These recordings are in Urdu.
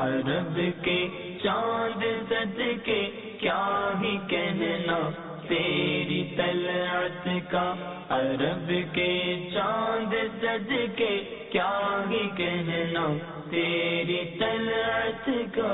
عرب کے چاند سج کے کیا ہی کہنا تیری طلعت کا، عرب کے چاند سج کے کیا ہی کہنا تیری طلعت کا۔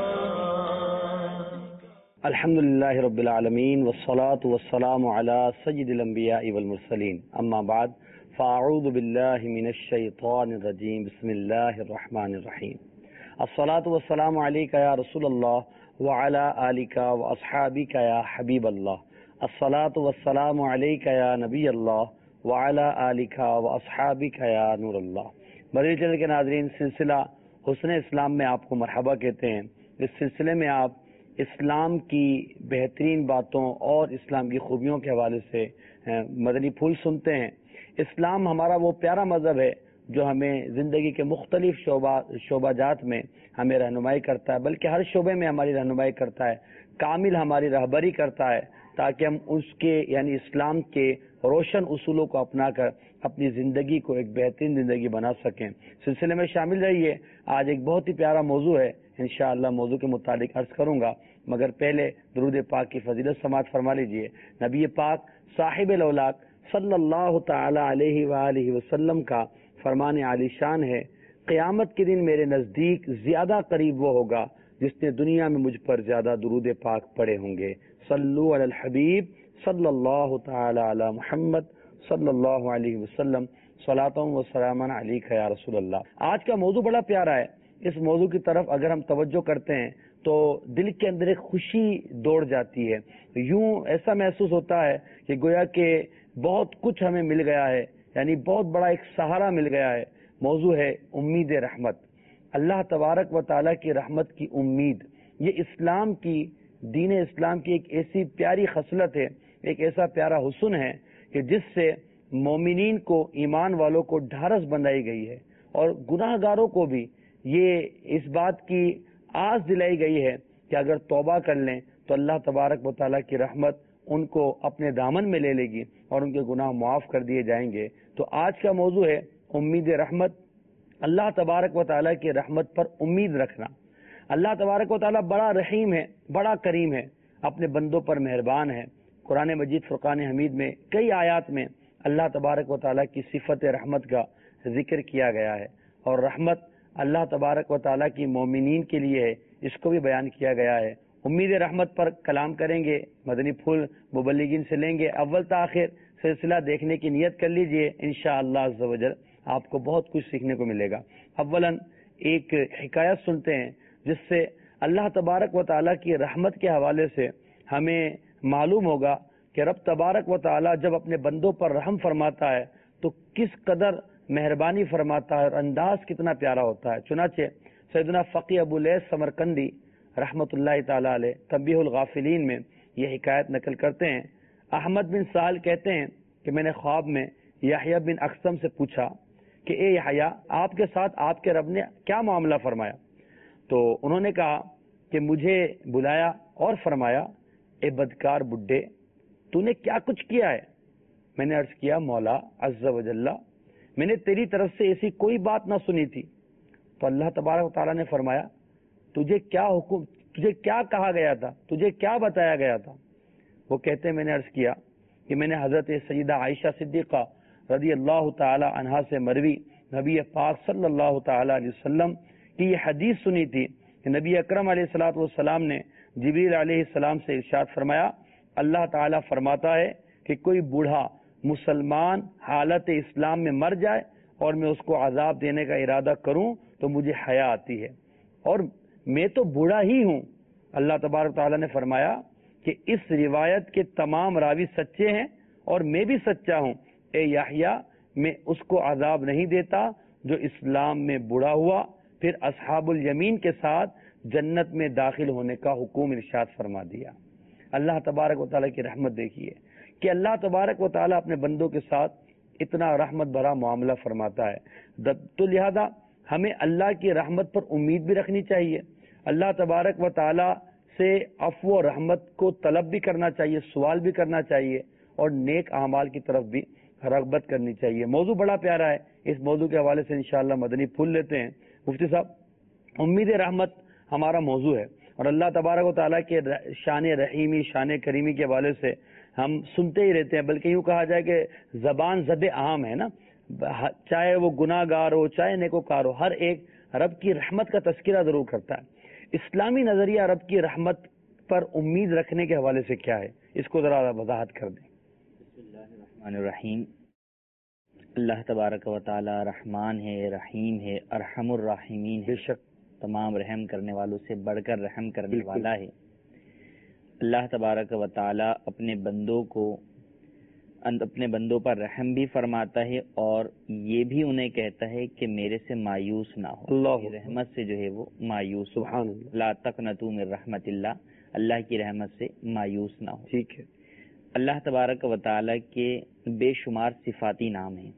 الحمدللہ رب العالمین والصلاة والسلام علی سید الانبیاء والمرسلین، اما بعد فاعوذ باللہ من الشیطان الرجیم، بسم اللہ الرحمن الرحیم۔ الصلاة والسلام علیکہ یا رسول اللہ وعلی آلکہ واصحابکہ یا حبیب اللہ، الصلاة والسلام علیکہ یا نبی اللہ وعلی آلکہ واصحابکہ یا نور اللہ۔ مدنی چینل کے ناظرین، سلسلہ حسن اسلام میں آپ کو مرحبا کہتے ہیں۔ اس سلسلے میں آپ اسلام کی بہترین باتوں اور اسلام کی خوبیوں کے حوالے سے مدنی پھول سنتے ہیں۔ اسلام ہمارا وہ پیارا مذہب ہے جو ہمیں زندگی کے مختلف شعبہ جات میں ہمیں رہنمائی کرتا ہے، بلکہ ہر شعبے میں ہماری رہنمائی کرتا ہے، کامل ہماری رہبری کرتا ہے، تاکہ ہم اس کے یعنی اسلام کے روشن اصولوں کو اپنا کر اپنی زندگی کو ایک بہترین زندگی بنا سکیں۔ سلسلے میں شامل رہیے۔ آج ایک بہت ہی پیارا موضوع ہے، انشاءاللہ موضوع کے متعلق عرض کروں گا، مگر پہلے درود پاک کی فضیلت سماعت فرما لیجئے۔ نبی پاک صاحب الاولاق صلی اللہ تعالی علیہ وآلہ وسلم کا فرمان عالی شان ہے، قیامت کے دن میرے نزدیک زیادہ قریب وہ ہوگا جس نے دنیا میں مجھ پر زیادہ درود پاک پڑھے ہوں گے۔ صلو علی الحبیب صلی اللہ تعالی علی محمد صلی اللہ علیہ وسلم، صلاۃ و سلام علیک یا رسول اللہ۔ آج کا موضوع بڑا پیارا ہے۔ اس موضوع کی طرف اگر ہم توجہ کرتے ہیں تو دل کے اندر ایک خوشی دوڑ جاتی ہے، یوں ایسا محسوس ہوتا ہے کہ گویا کہ بہت کچھ ہمیں مل گیا ہے، یعنی بہت بڑا ایک سہارا مل گیا ہے۔ موضوع ہے امید رحمت، اللہ تبارک و تعالیٰ کی رحمت کی امید۔ یہ اسلام کی دین اسلام کی ایک ایسی پیاری خصلت ہے، ایک ایسا پیارا حسن ہے کہ جس سے مومنین کو، ایمان والوں کو ڈھارس بندھائی گئی ہے، اور گناہ گاروں کو بھی یہ اس بات کی آس دلائی گئی ہے کہ اگر توبہ کر لیں تو اللہ تبارک و تعالیٰ کی رحمت ان کو اپنے دامن میں لے لے گی اور ان کے گناہ معاف کر دیے جائیں گے۔ تو آج کا موضوع ہے امید رحمت، اللہ تبارک و تعالیٰ کی رحمت پر امید رکھنا۔ اللہ تبارک و تعالیٰ بڑا رحیم ہے، بڑا کریم ہے، اپنے بندوں پر مہربان ہے۔ قرآن مجید فرقان حمید میں کئی آیات میں اللہ تبارک و تعالیٰ کی صفت رحمت کا ذکر کیا گیا ہے، اور رحمت اللہ تبارک و تعالیٰ کی مومنین کے لیے ہے، اس کو بھی بیان کیا گیا ہے۔ امید رحمت پر کلام کریں گے، مدنی پھول مبلغین سے لیں گے، اول تاخیر سلسلہ دیکھنے کی نیت کر لیجئے، انشاءاللہ عز و جل آپ کو بہت کچھ سیکھنے کو ملے گا۔ اولاً ایک حکایت سنتے ہیں جس سے اللہ تبارک و تعالیٰ کی رحمت کے حوالے سے ہمیں معلوم ہوگا کہ رب تبارک و تعالیٰ جب اپنے بندوں پر رحم فرماتا ہے تو کس قدر مہربانی فرماتا ہے اور انداز کتنا پیارا ہوتا ہے۔ چنانچہ سیدنا فقی ابو لیث سمرقندی رحمت اللہ تعالی علیہ تنبیہ الغافلین میں یہ حکایت نقل کرتے ہیں۔ احمد بن سال کہتے ہیں کہ میں نے خواب میں یحییٰ بن اقسم سے پوچھا کہ اے یحییٰ، آپ کے ساتھ آپ کے رب نے کیا معاملہ فرمایا؟ تو انہوں نے کہا کہ مجھے بلایا اور فرمایا، اے بدکار بڈھے، تو نے کیا کچھ کیا ہے؟ میں نے عرض کیا، مولا عز و جل، میں نے تیری طرف سے ایسی کوئی بات نہ سنی تھی۔ تو اللہ تبارک و تعالیٰ نے فرمایا، تجھے کیا کہا گیا تھا، تجھے کیا بتایا گیا تھا؟ وہ کہتے ہیں میں نے عرض کیا کہ میں نے حضرت سیدہ عائشہ صدیقہ رضی اللہ تعالی عنہا سے مروی نبی پاک صلی اللہ تعالی علیہ وسلم کی یہ حدیث سنی تھی کہ نبی اکرم علیہ الصلوۃ والسلام نے جبریل علیہ السلام سے ارشاد فرمایا، اللہ تعالیٰ فرماتا ہے کہ کوئی بوڑھا مسلمان حالت اسلام میں مر جائے اور میں اس کو عذاب دینے کا ارادہ کروں تو مجھے حیا آتی ہے، اور میں تو بوڑھا ہی ہوں۔ اللہ تبارک تعالیٰ نے فرمایا کہ اس روایت کے تمام راوی سچے ہیں اور میں بھی سچا ہوں، اے یحییٰ، میں اس کو عذاب نہیں دیتا جو اسلام میں بوڑھا ہوا، پھر اصحاب الیمین کے ساتھ جنت میں داخل ہونے کا حکم ارشاد فرما دیا۔ اللہ تبارک و تعالیٰ کی رحمت دیکھیے کہ اللہ تبارک و تعالیٰ اپنے بندوں کے ساتھ اتنا رحمت بھرا معاملہ فرماتا ہے۔ تو لہذا ہمیں اللہ کی رحمت پر امید بھی رکھنی چاہیے، اللہ تبارک و تعالیٰ سے عفو و رحمت کو طلب بھی کرنا چاہیے، سوال بھی کرنا چاہیے، اور نیک اعمال کی طرف بھی رغبت کرنی چاہیے۔ موضوع بڑا پیارا ہے، اس موضوع کے حوالے سے انشاءاللہ مدنی پھول لیتے ہیں۔ مفتی صاحب، امید رحمت ہمارا موضوع ہے، اور اللہ تبارک و تعالیٰ کے شان رحیمی، شان کریمی کے حوالے سے ہم سنتے ہی رہتے ہیں، بلکہ یوں کہا جائے کہ زبان زد عام ہے نا، چاہے وہ گناہ گار ہو چاہے نیکوکار ہو، ہر ایک رب کی رحمت کا تذکرہ ضرور کرتا ہے۔ اسلامی نظریہ رب کی رحمت پر امید رکھنے کے حوالے سے کیا ہے، اس کو ذرا وضاحت کر دیں۔ بسم اللہ الرحمن الرحیم۔ اللہ تبارک و تعالی رحمان ہے، رحیم ہے، ارحم الراحمین ہے، بے شک تمام رحم کرنے والوں سے بڑھ کر رحم کرنے والا ہے۔ اللہ تبارک و تعالی اپنے بندوں پر رحم بھی فرماتا ہے، اور یہ بھی انہیں کہتا ہے کہ میرے سے مایوس نہ ہو، اللہ رحمت سے جو ہے وہ مایوس، سبحان اللہ، لا تقنطوا من رحمت اللہ، اللہ کی رحمت سے مایوس نہ ہو۔ ٹھیک ہے۔ اللہ تبارک و تعالی کے بے شمار صفاتی نام ہیں،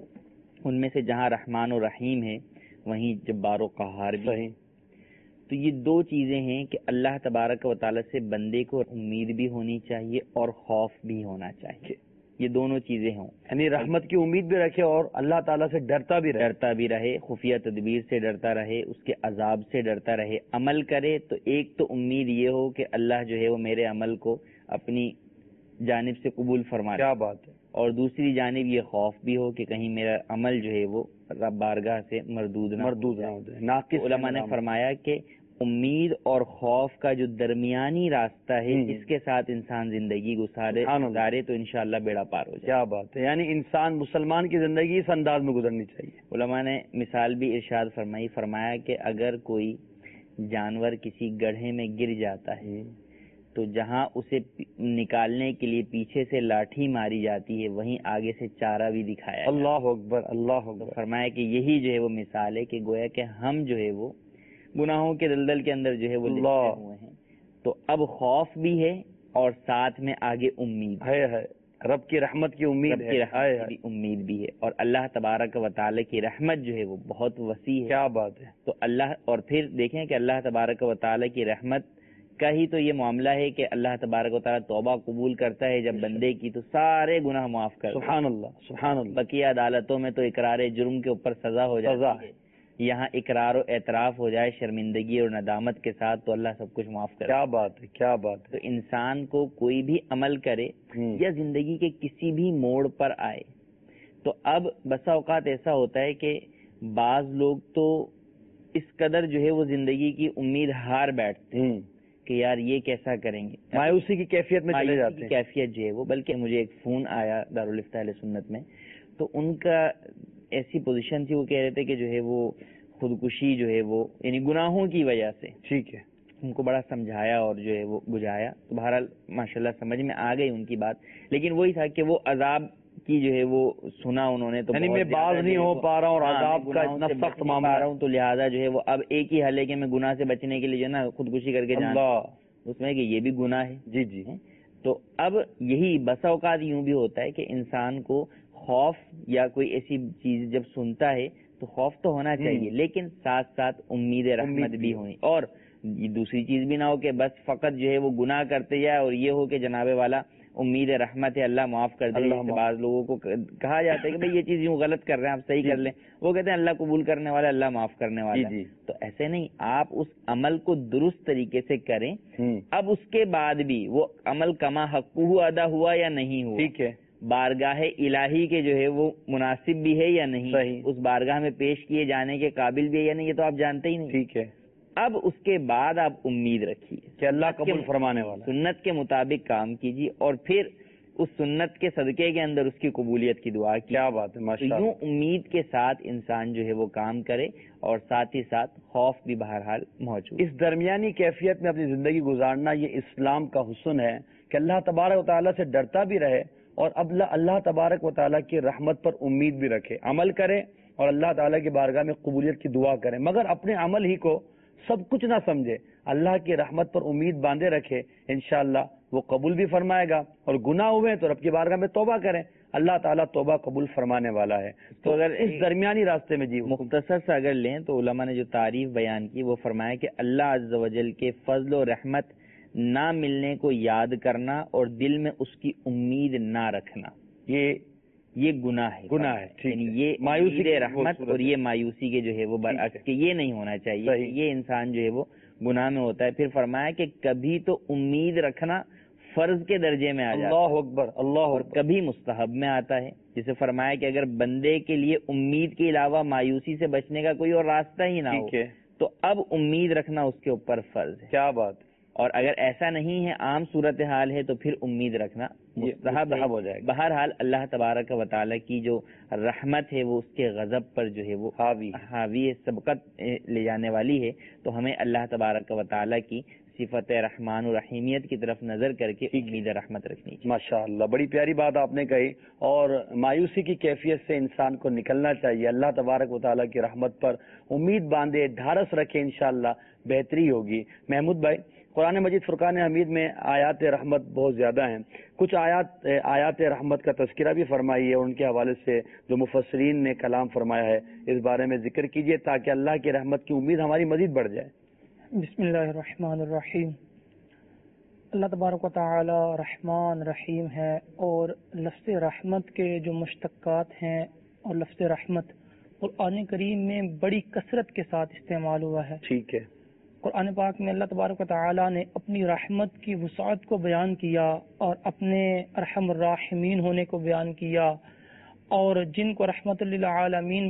ان میں سے جہاں رحمان و رحیم ہے وہیں جبار و قہار بھی ہے۔ تو یہ دو چیزیں ہیں کہ اللہ تبارک و تعالی سے بندے کو امید بھی ہونی چاہیے اور خوف بھی ہونا چاہیے، یہ دونوں چیزیں ہوں، یعنی رحمت کی امید بھی رکھے اور اللہ تعالیٰ سے ڈرتا بھی رہے، خفیہ تدبیر سے ڈرتا رہے، اس کے عذاب سے ڈرتا رہے، عمل کرے تو ایک تو امید یہ ہو کہ اللہ جو ہے وہ میرے عمل کو اپنی جانب سے قبول فرما، کیا بات ہے، اور اور دوسری جانب یہ خوف بھی ہو کہ کہیں میرا عمل جو ہے وہ رب بارگاہ سے مردود نہ ہو جائے، ناقص۔ علماء نے فرمایا کہ امید اور خوف کا جو درمیانی راستہ ہے اس کے ساتھ انسان زندگی گزارے تو انشاءاللہ بیڑا پار ہو جائے۔ کیا بات ہے، یعنی انسان مسلمان کی زندگی اس انداز میں گزرنی چاہیے۔ علماء نے مثال بھی ارشاد فرمایا کہ اگر کوئی جانور کسی گڑھے میں گر جاتا ہے تو جہاں اسے نکالنے کے لیے پیچھے سے لاٹھی ماری جاتی ہے وہیں آگے سے چارہ بھی دکھایا جاتا ہے۔ اللہ اکبر، اللہ تو اکبر۔ فرمایا کہ یہی جو ہے وہ مثال ہے کہ گویا کہ ہم جو ہے وہ گناہوں کے دلدل کے اندر جو ہے وہ لپٹے ہوئے ہیں، تو اب خوف بھی ہے اور ساتھ میں آگے امید ہے، رب کی رحمت کی امید ہے، امید بھی ہے، اور اللہ تبارک و تعالی کی رحمت جو ہے وہ بہت وسیع ہے۔ کیا بات ہے۔ تو اللہ، اور پھر دیکھیں کہ اللہ تبارک و تعالی کی رحمت کا ہی تو یہ معاملہ ہے کہ اللہ تبارک و تعالی توبہ قبول کرتا ہے جب بندے کی، تو سارے گناہ معاف کرتا ہے۔ سبحان اللہ، سبحان اللہ۔ بقیہ عدالتوں میں تو اقرار جرم کے اوپر سزا ہو جاتی ہے، یہاں اقرار و اعتراف ہو جائے شرمندگی اور ندامت کے ساتھ تو اللہ سب کچھ معاف کرے۔ کیا بات ہے، کیا بات ہے۔ تو انسان کو کوئی بھی عمل کرے یا زندگی کے کسی بھی موڑ پر آئے تو اب بسا اوقات ایسا ہوتا ہے کہ بعض لوگ تو اس قدر جو ہے وہ زندگی کی امید ہار بیٹھتے ہیں کہ یار یہ کیسا کریں گے، مایوسی کی کیفیت میں چلے جاتے ہیں۔ کیفیت جو ہے وہ، بلکہ مجھے ایک فون آیا دارالفتہ اہل سنت میں، تو ان کا ایسی پوزیشن تھی، وہ کہہ رہے تھے کہ جو ہے وہ خودکشی جو ہے وہ یعنی گناہوں کی وجہ سے، ٹھیک ہے، ان کو بڑا سمجھایا اور جو ہے وہ بجھایا، تو بہرحال ماشاءاللہ سمجھ میں آ گئی ان کی بات، لیکن وہی تھا کہ وہ عذاب کی جو ہے وہ سنا انہوں نے، تو یعنی میں باز نہیں ہو پا رہا ہوں اور عذاب کا اتنا سخت معاملہ رہا ہوں، تو لہٰذا جو ہے وہ اب ایک ہی حل ہے کہ میں گناہ سے بچنے کے لیے جو ہے نا خودکشی کر کے جانا، اس میں کہ یہ بھی گناہ ہے۔ جی جی۔ تو اب یہی بسا اوقات یوں بھی ہوتا ہے کہ انسان کو خوف یا کوئی ایسی چیز جب سنتا ہے تو خوف تو ہونا چاہیے، لیکن ساتھ ساتھ امید رحمت بھی ہونی، اور دوسری چیز بھی نہ ہو کہ بس فقط جو ہے وہ گناہ کرتے جائے اور یہ ہو کہ جناب والا امید رحمت ہے اللہ معاف کر دے۔ بعض لوگوں کو کہا جاتا ہے کہ بھئی یہ چیز یوں غلط کر رہے ہیں آپ صحیح کر لیں، وہ کہتے ہیں اللہ قبول کرنے والا، اللہ معاف کرنے والا۔ تو ایسے نہیں، آپ اس عمل کو درست طریقے سے کریں، اب اس کے بعد بھی وہ عمل کما حق ادا ہوا یا نہیں ہوا، ٹھیک ہے، بارگاہ الہی کے جو ہے وہ مناسب بھی ہے یا نہیں، اس بارگاہ میں پیش کیے جانے کے قابل بھی ہے یا نہیں، یہ تو آپ جانتے ہی نہیں، ٹھیک ہے۔ اب اس کے بعد آپ امید رکھیے کہ اللہ قبول فرمانے والا، سنت کے مطابق کام کیجیے، اور پھر اس سنت کے صدقے کے اندر اس کی قبولیت کی دعا کی۔ کیا بات ہے، ماشاءاللہ۔ یوں امید کے ساتھ انسان جو ہے وہ کام کرے، اور ساتھ ہی ساتھ خوف بھی بہرحال موجود۔ اس درمیانی کیفیت میں اپنی زندگی گزارنا یہ اسلام کا حسن ہے کہ اللہ تبارک و تعالیٰ سے ڈرتا بھی رہے اور اب اللہ تبارک و تعالیٰ کی رحمت پر امید بھی رکھے، عمل کرے اور اللہ تعالیٰ کی بارگاہ میں قبولیت کی دعا کرے، مگر اپنے عمل ہی کو سب کچھ نہ سمجھے، اللہ کی رحمت پر امید باندھے رکھے، انشاءاللہ وہ قبول بھی فرمائے گا، اور گناہ ہوئے تو رب کی بارگاہ میں توبہ کریں، اللہ تعالیٰ توبہ قبول فرمانے والا ہے۔ تو اگر اس درمیانی راستے میں مختصر سے اگر لیں تو علماء نے جو تعریف بیان کی وہ فرمایا کہ اللہ عز و جل کے فضل و رحمت نہ ملنے کو یاد کرنا اور دل میں اس کی امید نہ رکھنا، یہ گناہ ہے، یعنی یہ مایوسی رحمت اور یہ مایوسی کے جو ہے وہ برعکس کہ یہ نہیں ہونا چاہیے، یہ انسان جو ہے وہ گناہ میں ہوتا ہے. پھر فرمایا کہ کبھی تو امید رکھنا فرض کے درجے میں آ جاتا ہے, اللہ اکبر, اللہ اور اکبر. کبھی مستحب میں آتا ہے. جسے فرمایا کہ اگر بندے کے لیے امید کے علاوہ مایوسی سے بچنے کا کوئی اور راستہ ہی نہ ہو ٹھیک ہے, تو اب امید رکھنا اس کے اوپر فرض ہے. کیا بات, اور اگر ایسا نہیں ہے, عام صورتحال ہے, تو پھر امید رکھنا مستحب ہو جائے گا. بہرحال اللہ تبارک و تعالیٰ کی جو رحمت ہے وہ اس کے غضب پر جو ہے وہ حاوی ہے, سبقت لے جانے والی ہے. تو ہمیں اللہ تبارک و تعالیٰ کی صفت رحمان و رحیمیت کی طرف نظر کر کے امید رحمت رکھنی چاہیے. ماشاء اللہ, بڑی پیاری بات آپ نے کہی. اور مایوسی کی کیفیت سے انسان کو نکلنا چاہیے, اللہ تبارک و تعالیٰ کی رحمت پر امید باندھے, ڈھارس رکھے, انشاءاللہ بہتری ہوگی. محمود بھائی, قرآن مجید فرقان حمید میں آیات رحمت بہت زیادہ ہیں. کچھ آیات رحمت کا تذکرہ بھی فرمائیے, اور ان کے حوالے سے جو مفسرین نے کلام فرمایا ہے اس بارے میں ذکر کیجیے, تاکہ اللہ کی رحمت کی امید ہماری مزید بڑھ جائے. بسم اللہ الرحمن الرحیم. اللہ تبارک و تعالی رحمان رحیم ہے, اور لفظ رحمت کے جو مشتقات ہیں اور لفظ رحمت قرآن کریم میں بڑی کثرت کے ساتھ استعمال ہوا ہے. ٹھیک ہے, قرآن پاک میں اللہ تبارک و تعالی نے اپنی رحمت کی وسعت کو بیان کیا, اور اپنے ارحم الراحمین ہونے کو بیان کیا, اور جن کو رحمت للعالمین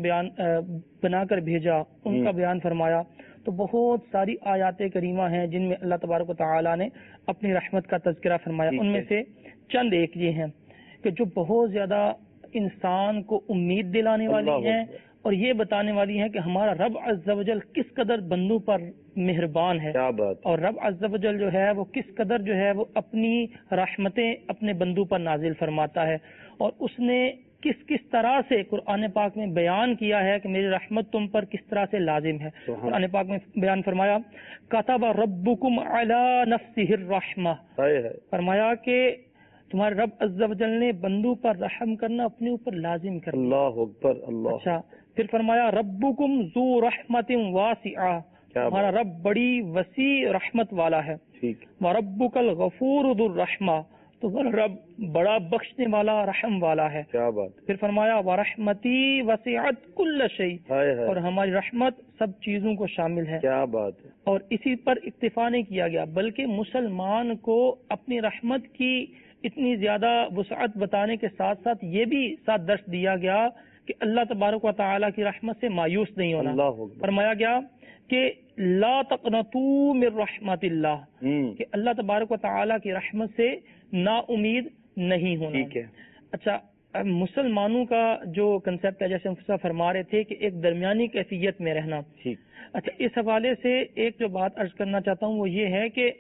بنا کر بھیجا ان کا بیان فرمایا. تو بہت ساری آیات کریمہ ہیں جن میں اللہ تبارک و تعالی نے اپنی رحمت کا تذکرہ فرمایا. ان میں سے چند ایک یہ ہیں کہ جو بہت زیادہ انسان کو امید دلانے والی ہیں, اور یہ بتانے والی ہیں کہ ہمارا رب عز و جل کس قدر بندوں پر مہربان ہے, اور رب عز و جل جو ہے وہ کس قدر جو ہے وہ اپنی رحمتیں اپنے بندوں پر نازل فرماتا ہے. اور اس نے کس طرح سے قرآن پاک میں بیان کیا ہے کہ میری رحمت تم پر کس طرح سے لازم ہے. قرآن پاک میں بیان فرمایا کتب ربکم علی نفسہ الرحمہ, فرمایا کہ تمہارے رب عز و جل نے بندوں پر رحم کرنا اپنے اوپر لازم کر دیا. اللہ اکبر, اللہ. اچھا, پھر فرمایا ربکم ذو رحمت واسعہ, تمہارا رب بڑی وسیع رحمت والا ہے. ٹھیک. وربک الغفور ذو الرحمہ, تمہارا رب بڑا بخشنے والا رحم والا ہے. کیا بات. پھر فرمایا ورحمتی وسعت کل شیء, اور ہماری رحمت سب چیزوں کو شامل ہے. کیا بات ہے. اور اسی پر اکتفا نہیں کیا گیا, بلکہ مسلمان کو اپنی رحمت کی اتنی زیادہ وسعت بتانے کے ساتھ ساتھ یہ بھی ساتھ درس دیا گیا کہ اللہ تبارک و تعالیٰ کی رحمت سے مایوس نہیں ہونا. فرمایا گیا کہ لا تقنطوا من رحمت اللہ, کہ اللہ تبارک و تعالیٰ کی رحمت سے نا امید نہیں ہونا. ٹھیک ہے. اچھا, مسلمانوں کا جو کنسیپٹ ہے, جیسے ہم فرما رہے تھے کہ ایک درمیانی کیفیت میں رہنا. اچھا, اس حوالے سے ایک جو بات عرض کرنا چاہتا ہوں وہ یہ ہے کہ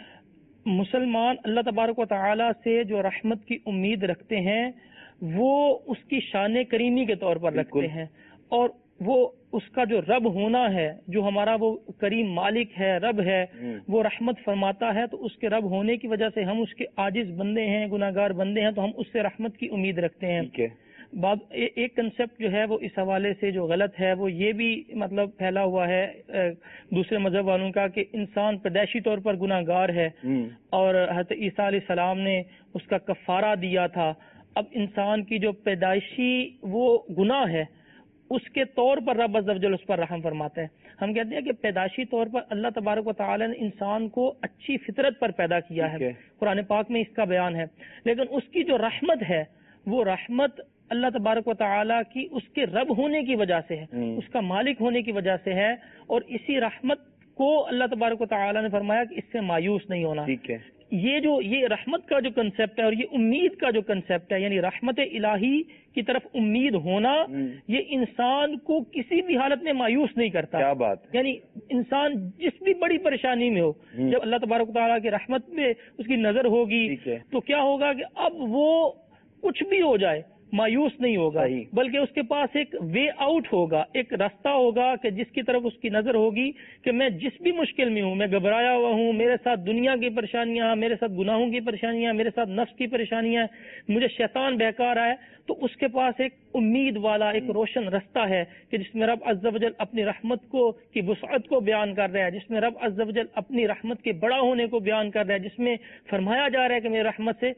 مسلمان اللہ تبارک و تعالی سے جو رحمت کی امید رکھتے ہیں وہ اس کی شان کریمی کے طور پر رکھتے ہیں, اور وہ اس کا جو رب ہونا ہے, جو ہمارا وہ کریم مالک ہے, رب ہے, وہ رحمت فرماتا ہے, تو اس کے رب ہونے کی وجہ سے ہم اس کے عاجز بندے ہیں, گناہگار بندے ہیں, تو ہم اس سے رحمت کی امید رکھتے ہیں. ایک کنسپٹ جو ہے وہ اس حوالے سے جو غلط ہے وہ یہ بھی مطلب پھیلا ہوا ہے دوسرے مذہب والوں کا کہ انسان پیدائشی طور پر گناہگار ہے, اور حضرت عیسیٰ علیہ السلام نے اس کا کفارہ دیا تھا. اب انسان کی جو پیدائشی وہ گناہ ہے اس کے طور پر رب عز و جل اس پر رحم فرماتا ہے. ہم کہتے ہیں کہ پیدائشی طور پر اللہ تبارک و تعالی نے انسان کو اچھی فطرت پر پیدا کیا ہے, قرآن پاک میں اس کا بیان ہے, لیکن اس کی جو رحمت ہے وہ رحمت اللہ تبارک و تعالی کی اس کے رب ہونے کی وجہ سے ہے, اس کا مالک ہونے کی وجہ سے ہے, اور اسی رحمت کو اللہ تبارک و تعالی نے فرمایا کہ اس سے مایوس نہیں ہونا. یہ رحمت کا جو کنسیپٹ ہے اور یہ امید کا جو کنسیپٹ ہے, یعنی رحمت الہی کی طرف امید ہونا, یہ انسان کو کسی بھی حالت میں مایوس نہیں کرتا. کیا بات. یعنی انسان جس بھی بڑی پریشانی میں ہو, جب اللہ تبارک و تعالیٰ کی رحمت میں اس کی نظر ہوگی تو کیا ہوگا کہ اب وہ کچھ بھی ہو جائے مایوس نہیں ہوگا, بلکہ اس کے پاس ایک وے آؤٹ ہوگا, ایک راستہ ہوگا کہ جس کی طرف اس کی نظر ہوگی کہ میں جس بھی مشکل میں ہوں, میں گھبرایا ہوا ہوں, میرے ساتھ دنیا کی پریشانیاں, میرے ساتھ گناہوں کی پریشانیاں, میرے ساتھ نفس کی پریشانیاں, مجھے شیطان بہکا رہا ہے, تو اس کے پاس ایک امید والا ایک روشن رستہ ہے کہ جس میں رب عز و جل اپنی رحمت کو کی وسعت کو بیان کر رہا ہے، جس میں رب عز و جل اپنی رحمت کے بڑا ہونے کو بیان کر رہا ہے، جس میں فرمایا جا رہا ہے کہ میری رحمت سے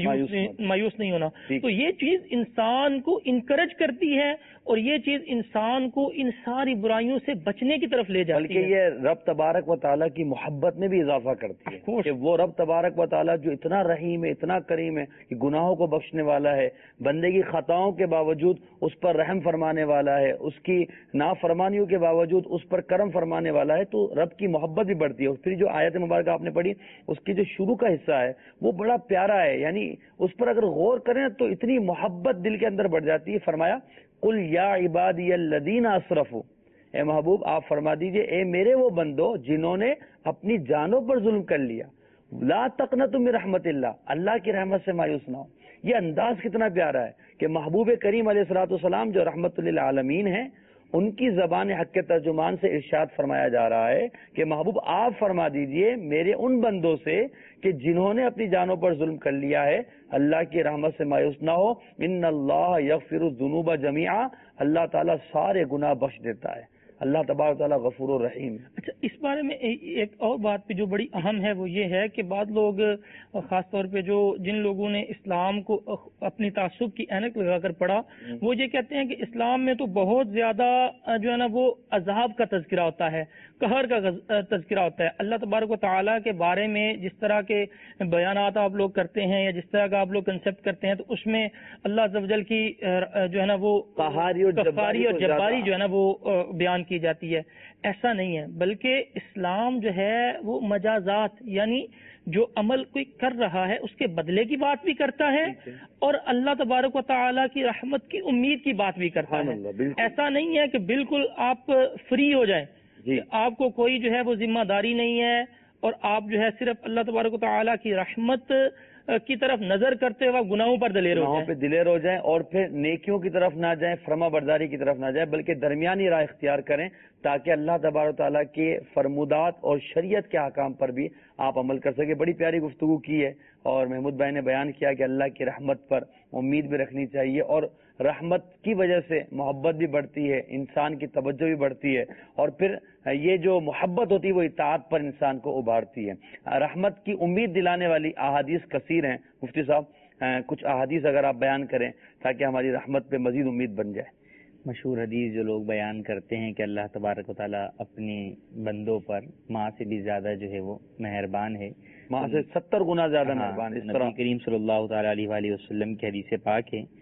مایوس نہیں ہونا. تو یہ چیز انسان کو انکریج کرتی ہے اور یہ چیز انسان کو ان ساری برائیوں سے بچنے کی طرف لے جاتی ہے. بلکہ یہ رب تبارک و تعالیٰ کی محبت میں بھی اضافہ کرتی ہے کہ وہ رب تبارک و تعالیٰ جو اتنا رحیم ہے، اتنا کریم ہے کہ گناہوں کو بخشنے والا ہے، بندے کی خطاؤں کے باوجود اس پر رحم فرمانے والا ہے، اس کی نافرمانیوں کے باوجود اس پر کرم فرمانے والا ہے، تو رب کی محبت بھی بڑھتی ہے. اور پھر جو آیت مبارکہ آپ نے پڑھی اس کی جو شروع کا حصہ ہے وہ بڑا پیارا ہے، یعنی اس پر اگر غور کریں تو اتنی محبت دل کے اندر بڑھ جاتی ہے. فرمایا قل یا عبادی الذین اسرفوا، اے محبوب آپ فرما دیجئے اے میرے وہ بندو جنہوں نے اپنی جانوں پر ظلم کر لیا، لا تقنطوا من رحمت اللہ، اللہ کی رحمت سے مایوس نہ ہو. یہ انداز کتنا پیارا ہے کہ محبوب کریم علیہ الصلوۃ والسلام جو رحمت للعالمین ہیں ان کی زبان حق کے ترجمان سے ارشاد فرمایا جا رہا ہے کہ محبوب آپ فرما دیجئے میرے ان بندوں سے کہ جنہوں نے اپنی جانوں پر ظلم کر لیا ہے اللہ کی رحمت سے مایوس نہ ہو. ان اللہ یغفر الذنوب جميعا، اللہ تعالیٰ سارے گناہ بخش دیتا ہے، اللہ تبارک تعالیٰ غفور الرحیم. اچھا، اس بارے میں ایک اور بات پہ جو بڑی اہم ہے وہ یہ ہے کہ بعض لوگ خاص طور پہ جن لوگوں نے اسلام کو اپنی تعصب کی اینک لگا کر پڑھا، وہ یہ کہتے ہیں کہ اسلام میں تو بہت زیادہ جو ہے نا وہ عذاب کا تذکرہ ہوتا ہے، قہر کا تذکرہ ہوتا ہے. اللہ تبارک و تعالیٰ کے بارے میں جس طرح کے بیانات آپ لوگ کرتے ہیں یا جس طرح کا آپ لوگ کنسپٹ کرتے ہیں تو اس میں اللہ عز و جل کی جو ہے نا وہ قہاری اور جباری جو ہے نا وہ بیان کی جاتی ہے. ایسا نہیں ہے، بلکہ اسلام جو ہے وہ مجازات، یعنی جو عمل کوئی کر رہا ہے اس کے بدلے کی بات بھی کرتا ہے اور اللہ تبارک و تعالیٰ کی رحمت کی امید کی بات بھی کرتا ہے. ایسا نہیں ہے کہ بالکل آپ فری ہو جائیں، آپ کو کوئی جو ہے وہ ذمہ داری نہیں ہے اور آپ جو ہے صرف اللہ تبارک و تعالیٰ کی رحمت کی طرف نظر کرتے ہوئے گناہوں پر دلیر ہو جائیں اور پھر نیکیوں کی طرف نہ جائیں، فرما برداری کی طرف نہ جائیں، بلکہ درمیانی راہ اختیار کریں تاکہ اللہ تبارک و تعالیٰ کے فرمودات اور شریعت کے احکام پر بھی آپ عمل کر سکیں. بڑی پیاری گفتگو کی ہے اور محمود بھائی نے بیان کیا کہ اللہ کی رحمت پر امید بھی رکھنی چاہیے اور رحمت کی وجہ سے محبت بھی بڑھتی ہے، انسان کی توجہ بھی بڑھتی ہے اور پھر یہ جو محبت ہوتی ہے وہ اطاعت پر انسان کو ابھارتی ہے. رحمت کی امید دلانے والی احادیث کثیر ہیں. مفتی صاحب کچھ احادیث اگر آپ بیان کریں تاکہ ہماری رحمت پہ مزید امید بن جائے. مشہور حدیث جو لوگ بیان کرتے ہیں کہ اللہ تبارک و تعالیٰ اپنے بندوں پر ماں سے بھی زیادہ جو ہے وہ مہربان ہے، ماں سے 70 گنا زیادہ مہربان. اس طرح نبی کریم صلی اللہ تعالیٰ علیہ وسلم کی حدیث پاک ہے،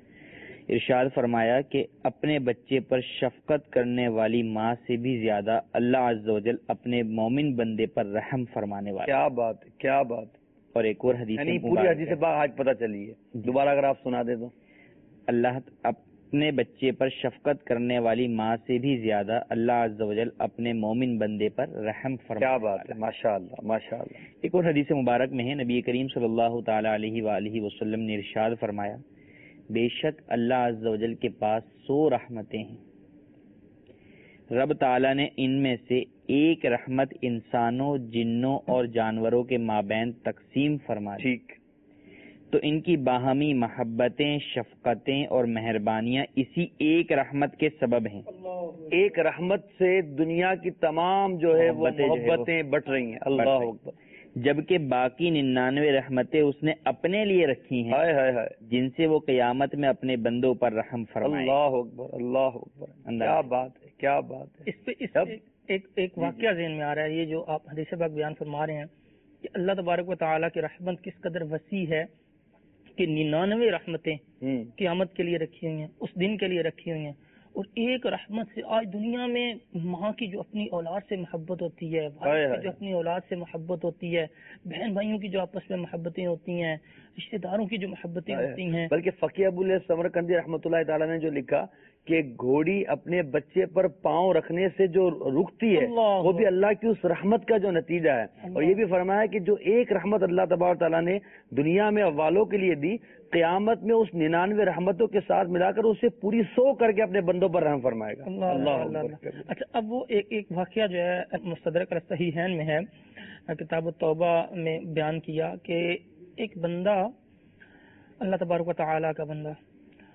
ارشاد فرمایا کہ اپنے بچے پر شفقت کرنے والی ماں سے بھی زیادہ اللہ عز و جل اپنے مومن بندے پر رحم فرمانے والا. کیا بات ہے، کیا بات. اور ایک اور حدیث، یعنی پوری حدیث پاک آج پتہ چلی ہے، دوبارہ اگر آپ سنا دیں تو. اللہ اپنے بچے پر شفقت کرنے والی ماں سے بھی زیادہ اللہ عز و جل اپنے مومن بندے پر رحم فرمانے. کیا بات ہے، ماشاءاللہ ماشاءاللہ. ایک اور حدیث مبارک میں ہے، نبی کریم صلی اللہ تعالی علیہ وآلہ وسلم نے ارشاد فرمایا بے شک اللہ عز و جل کے پاس 100 رحمتیں ہیں، رب تعالی نے ان میں سے ایک رحمت انسانوں، جنوں اور جانوروں کے مابین تقسیم فرما دی. ٹھیک، تو ان کی باہمی محبتیں، شفقتیں اور مہربانیاں اسی ایک رحمت کے سبب ہیں. ایک رحمت سے دنیا کی تمام جو ہے وہ محبتیں بٹ رہی ہیں. اللہ اکبر. جبکہ باقی 99 رحمتیں اس نے اپنے لیے رکھی ہیں، ہائے ہائے ہائے، جن سے وہ قیامت میں اپنے بندوں پر رحم فرمائے. اللہ اکبر، اللہ اکبر. کیا بات ہے، کیا بات ہے. اس پہ ایک واقعہ ذہن میں آ رہا ہے، یہ جو آپ حدیث پاک بیان فرما رہے ہیں کہ اللہ تبارک و تعالیٰ کی رحمت کس قدر وسیع ہے کہ 99 رحمتیں قیامت کے لیے رکھی ہوئی ہیں، اس دن کے لیے رکھی ہوئی ہیں. اور ایک رحمت سے آج دنیا میں ماں کی جو اپنی اولاد سے محبت ہوتی ہے، بھائی کی جو اپنی اولاد سے محبت ہوتی ہے، بہن بھائیوں کی جو آپس میں محبتیں ہوتی ہیں، رشتہ داروں کی جو محبتیں ہوتی ہیں. بلکہ فقیہ ابو سمرقندی رحمۃ اللہ تعالیٰ نے جو لکھا کہ گھوڑی اپنے بچے پر پاؤں رکھنے سے جو رکتی ہے وہ بھی اللہ کی اس رحمت کا جو نتیجہ ہے. اور یہ بھی فرمایا کہ جو ایک رحمت اللہ تبارک تعالیٰ نے دنیا میں والوں کے لیے دی، قیامت میں اس 99 رحمتوں کے ساتھ ملا کر اسے پوری 100 کر کے اپنے بندوں پر رحم فرمائے گا. اللہ. اچھا، اب وہ ایک واقعہ جو ہے مستدرک الصحیحین میں ہے، کتاب التوبہ میں بیان کیا کہ ایک بندہ، اللہ تبارک و تعالیٰ کا بندہ،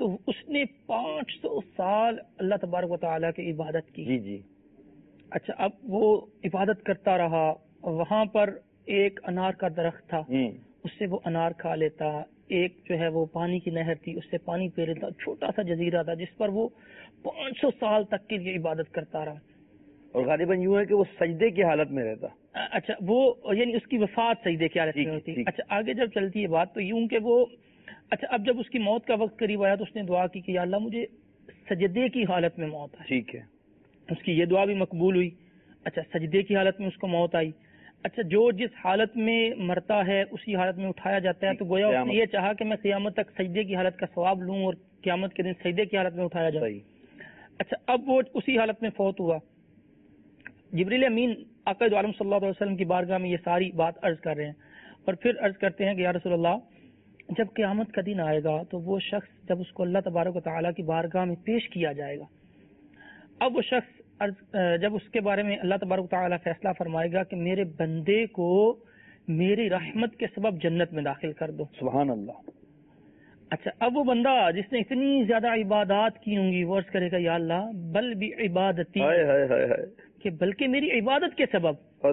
تو اس نے 500 سال اللہ تبارک و تعالیٰ کی عبادت کی. جی جی. اچھا اب وہ عبادت کرتا رہا, وہاں پر ایک انار کا درخت تھا, اس سے وہ انار کھا لیتا, ایک جو ہے وہ پانی کی نہر تھی اس سے پانی پی لیتا, چھوٹا سا جزیرہ تھا جس پر وہ 500 سال تک کے لیے عبادت کرتا رہا. اور غالباً یوں ہے کہ وہ سجدے کی حالت میں رہتا. اچھا وہ یعنی اس کی وفات سجدے کی حالت میں ہوتی. اچھا آگے جب چلتی ہے بات تو یوں کہ وہ اچھا اب جب اس کی موت کا وقت قریب آیا تو اس نے دعا کی کہ یا اللہ مجھے سجدے کی حالت میں موت آئی. ٹھیک ہے. اس کی یہ دعا بھی مقبول ہوئی. اچھا سجدے کی حالت میں اس کو موت آئی. اچھا جو جس حالت میں مرتا ہے اسی حالت میں اٹھایا جاتا ہے, تو گویا اس نے یہ چاہا کہ میں قیامت تک سجدے کی حالت کا ثواب لوں اور قیامت کے دن سجدے کی حالت میں اٹھایا جائے. اچھا اب وہ اسی حالت میں فوت ہوا. جبریل امین آقا دو عالم صلی اللہ علیہ وسلم کی بارگاہ میں یہ ساری بات عرض کر رہے ہیں, اور پھر عرض کرتے ہیں کہ یا رسول اللہ جب قیامت کا دن آئے گا تو وہ شخص جب اس کو اللہ تبارک و تعالیٰ کی بارگاہ میں پیش کیا جائے گا, اب وہ شخص جب اس کے بارے میں اللہ تبارک و تعالیٰ فیصلہ فرمائے گا کہ میرے بندے کو میری رحمت کے سبب جنت میں داخل کر دو. سبحان اللہ. اچھا اب وہ بندہ جس نے اتنی زیادہ عبادات کی ہوں گی وہ عرض کرے گا یا اللہ بل بھی عبادتی, کہ بلکہ میری عبادت کے سبب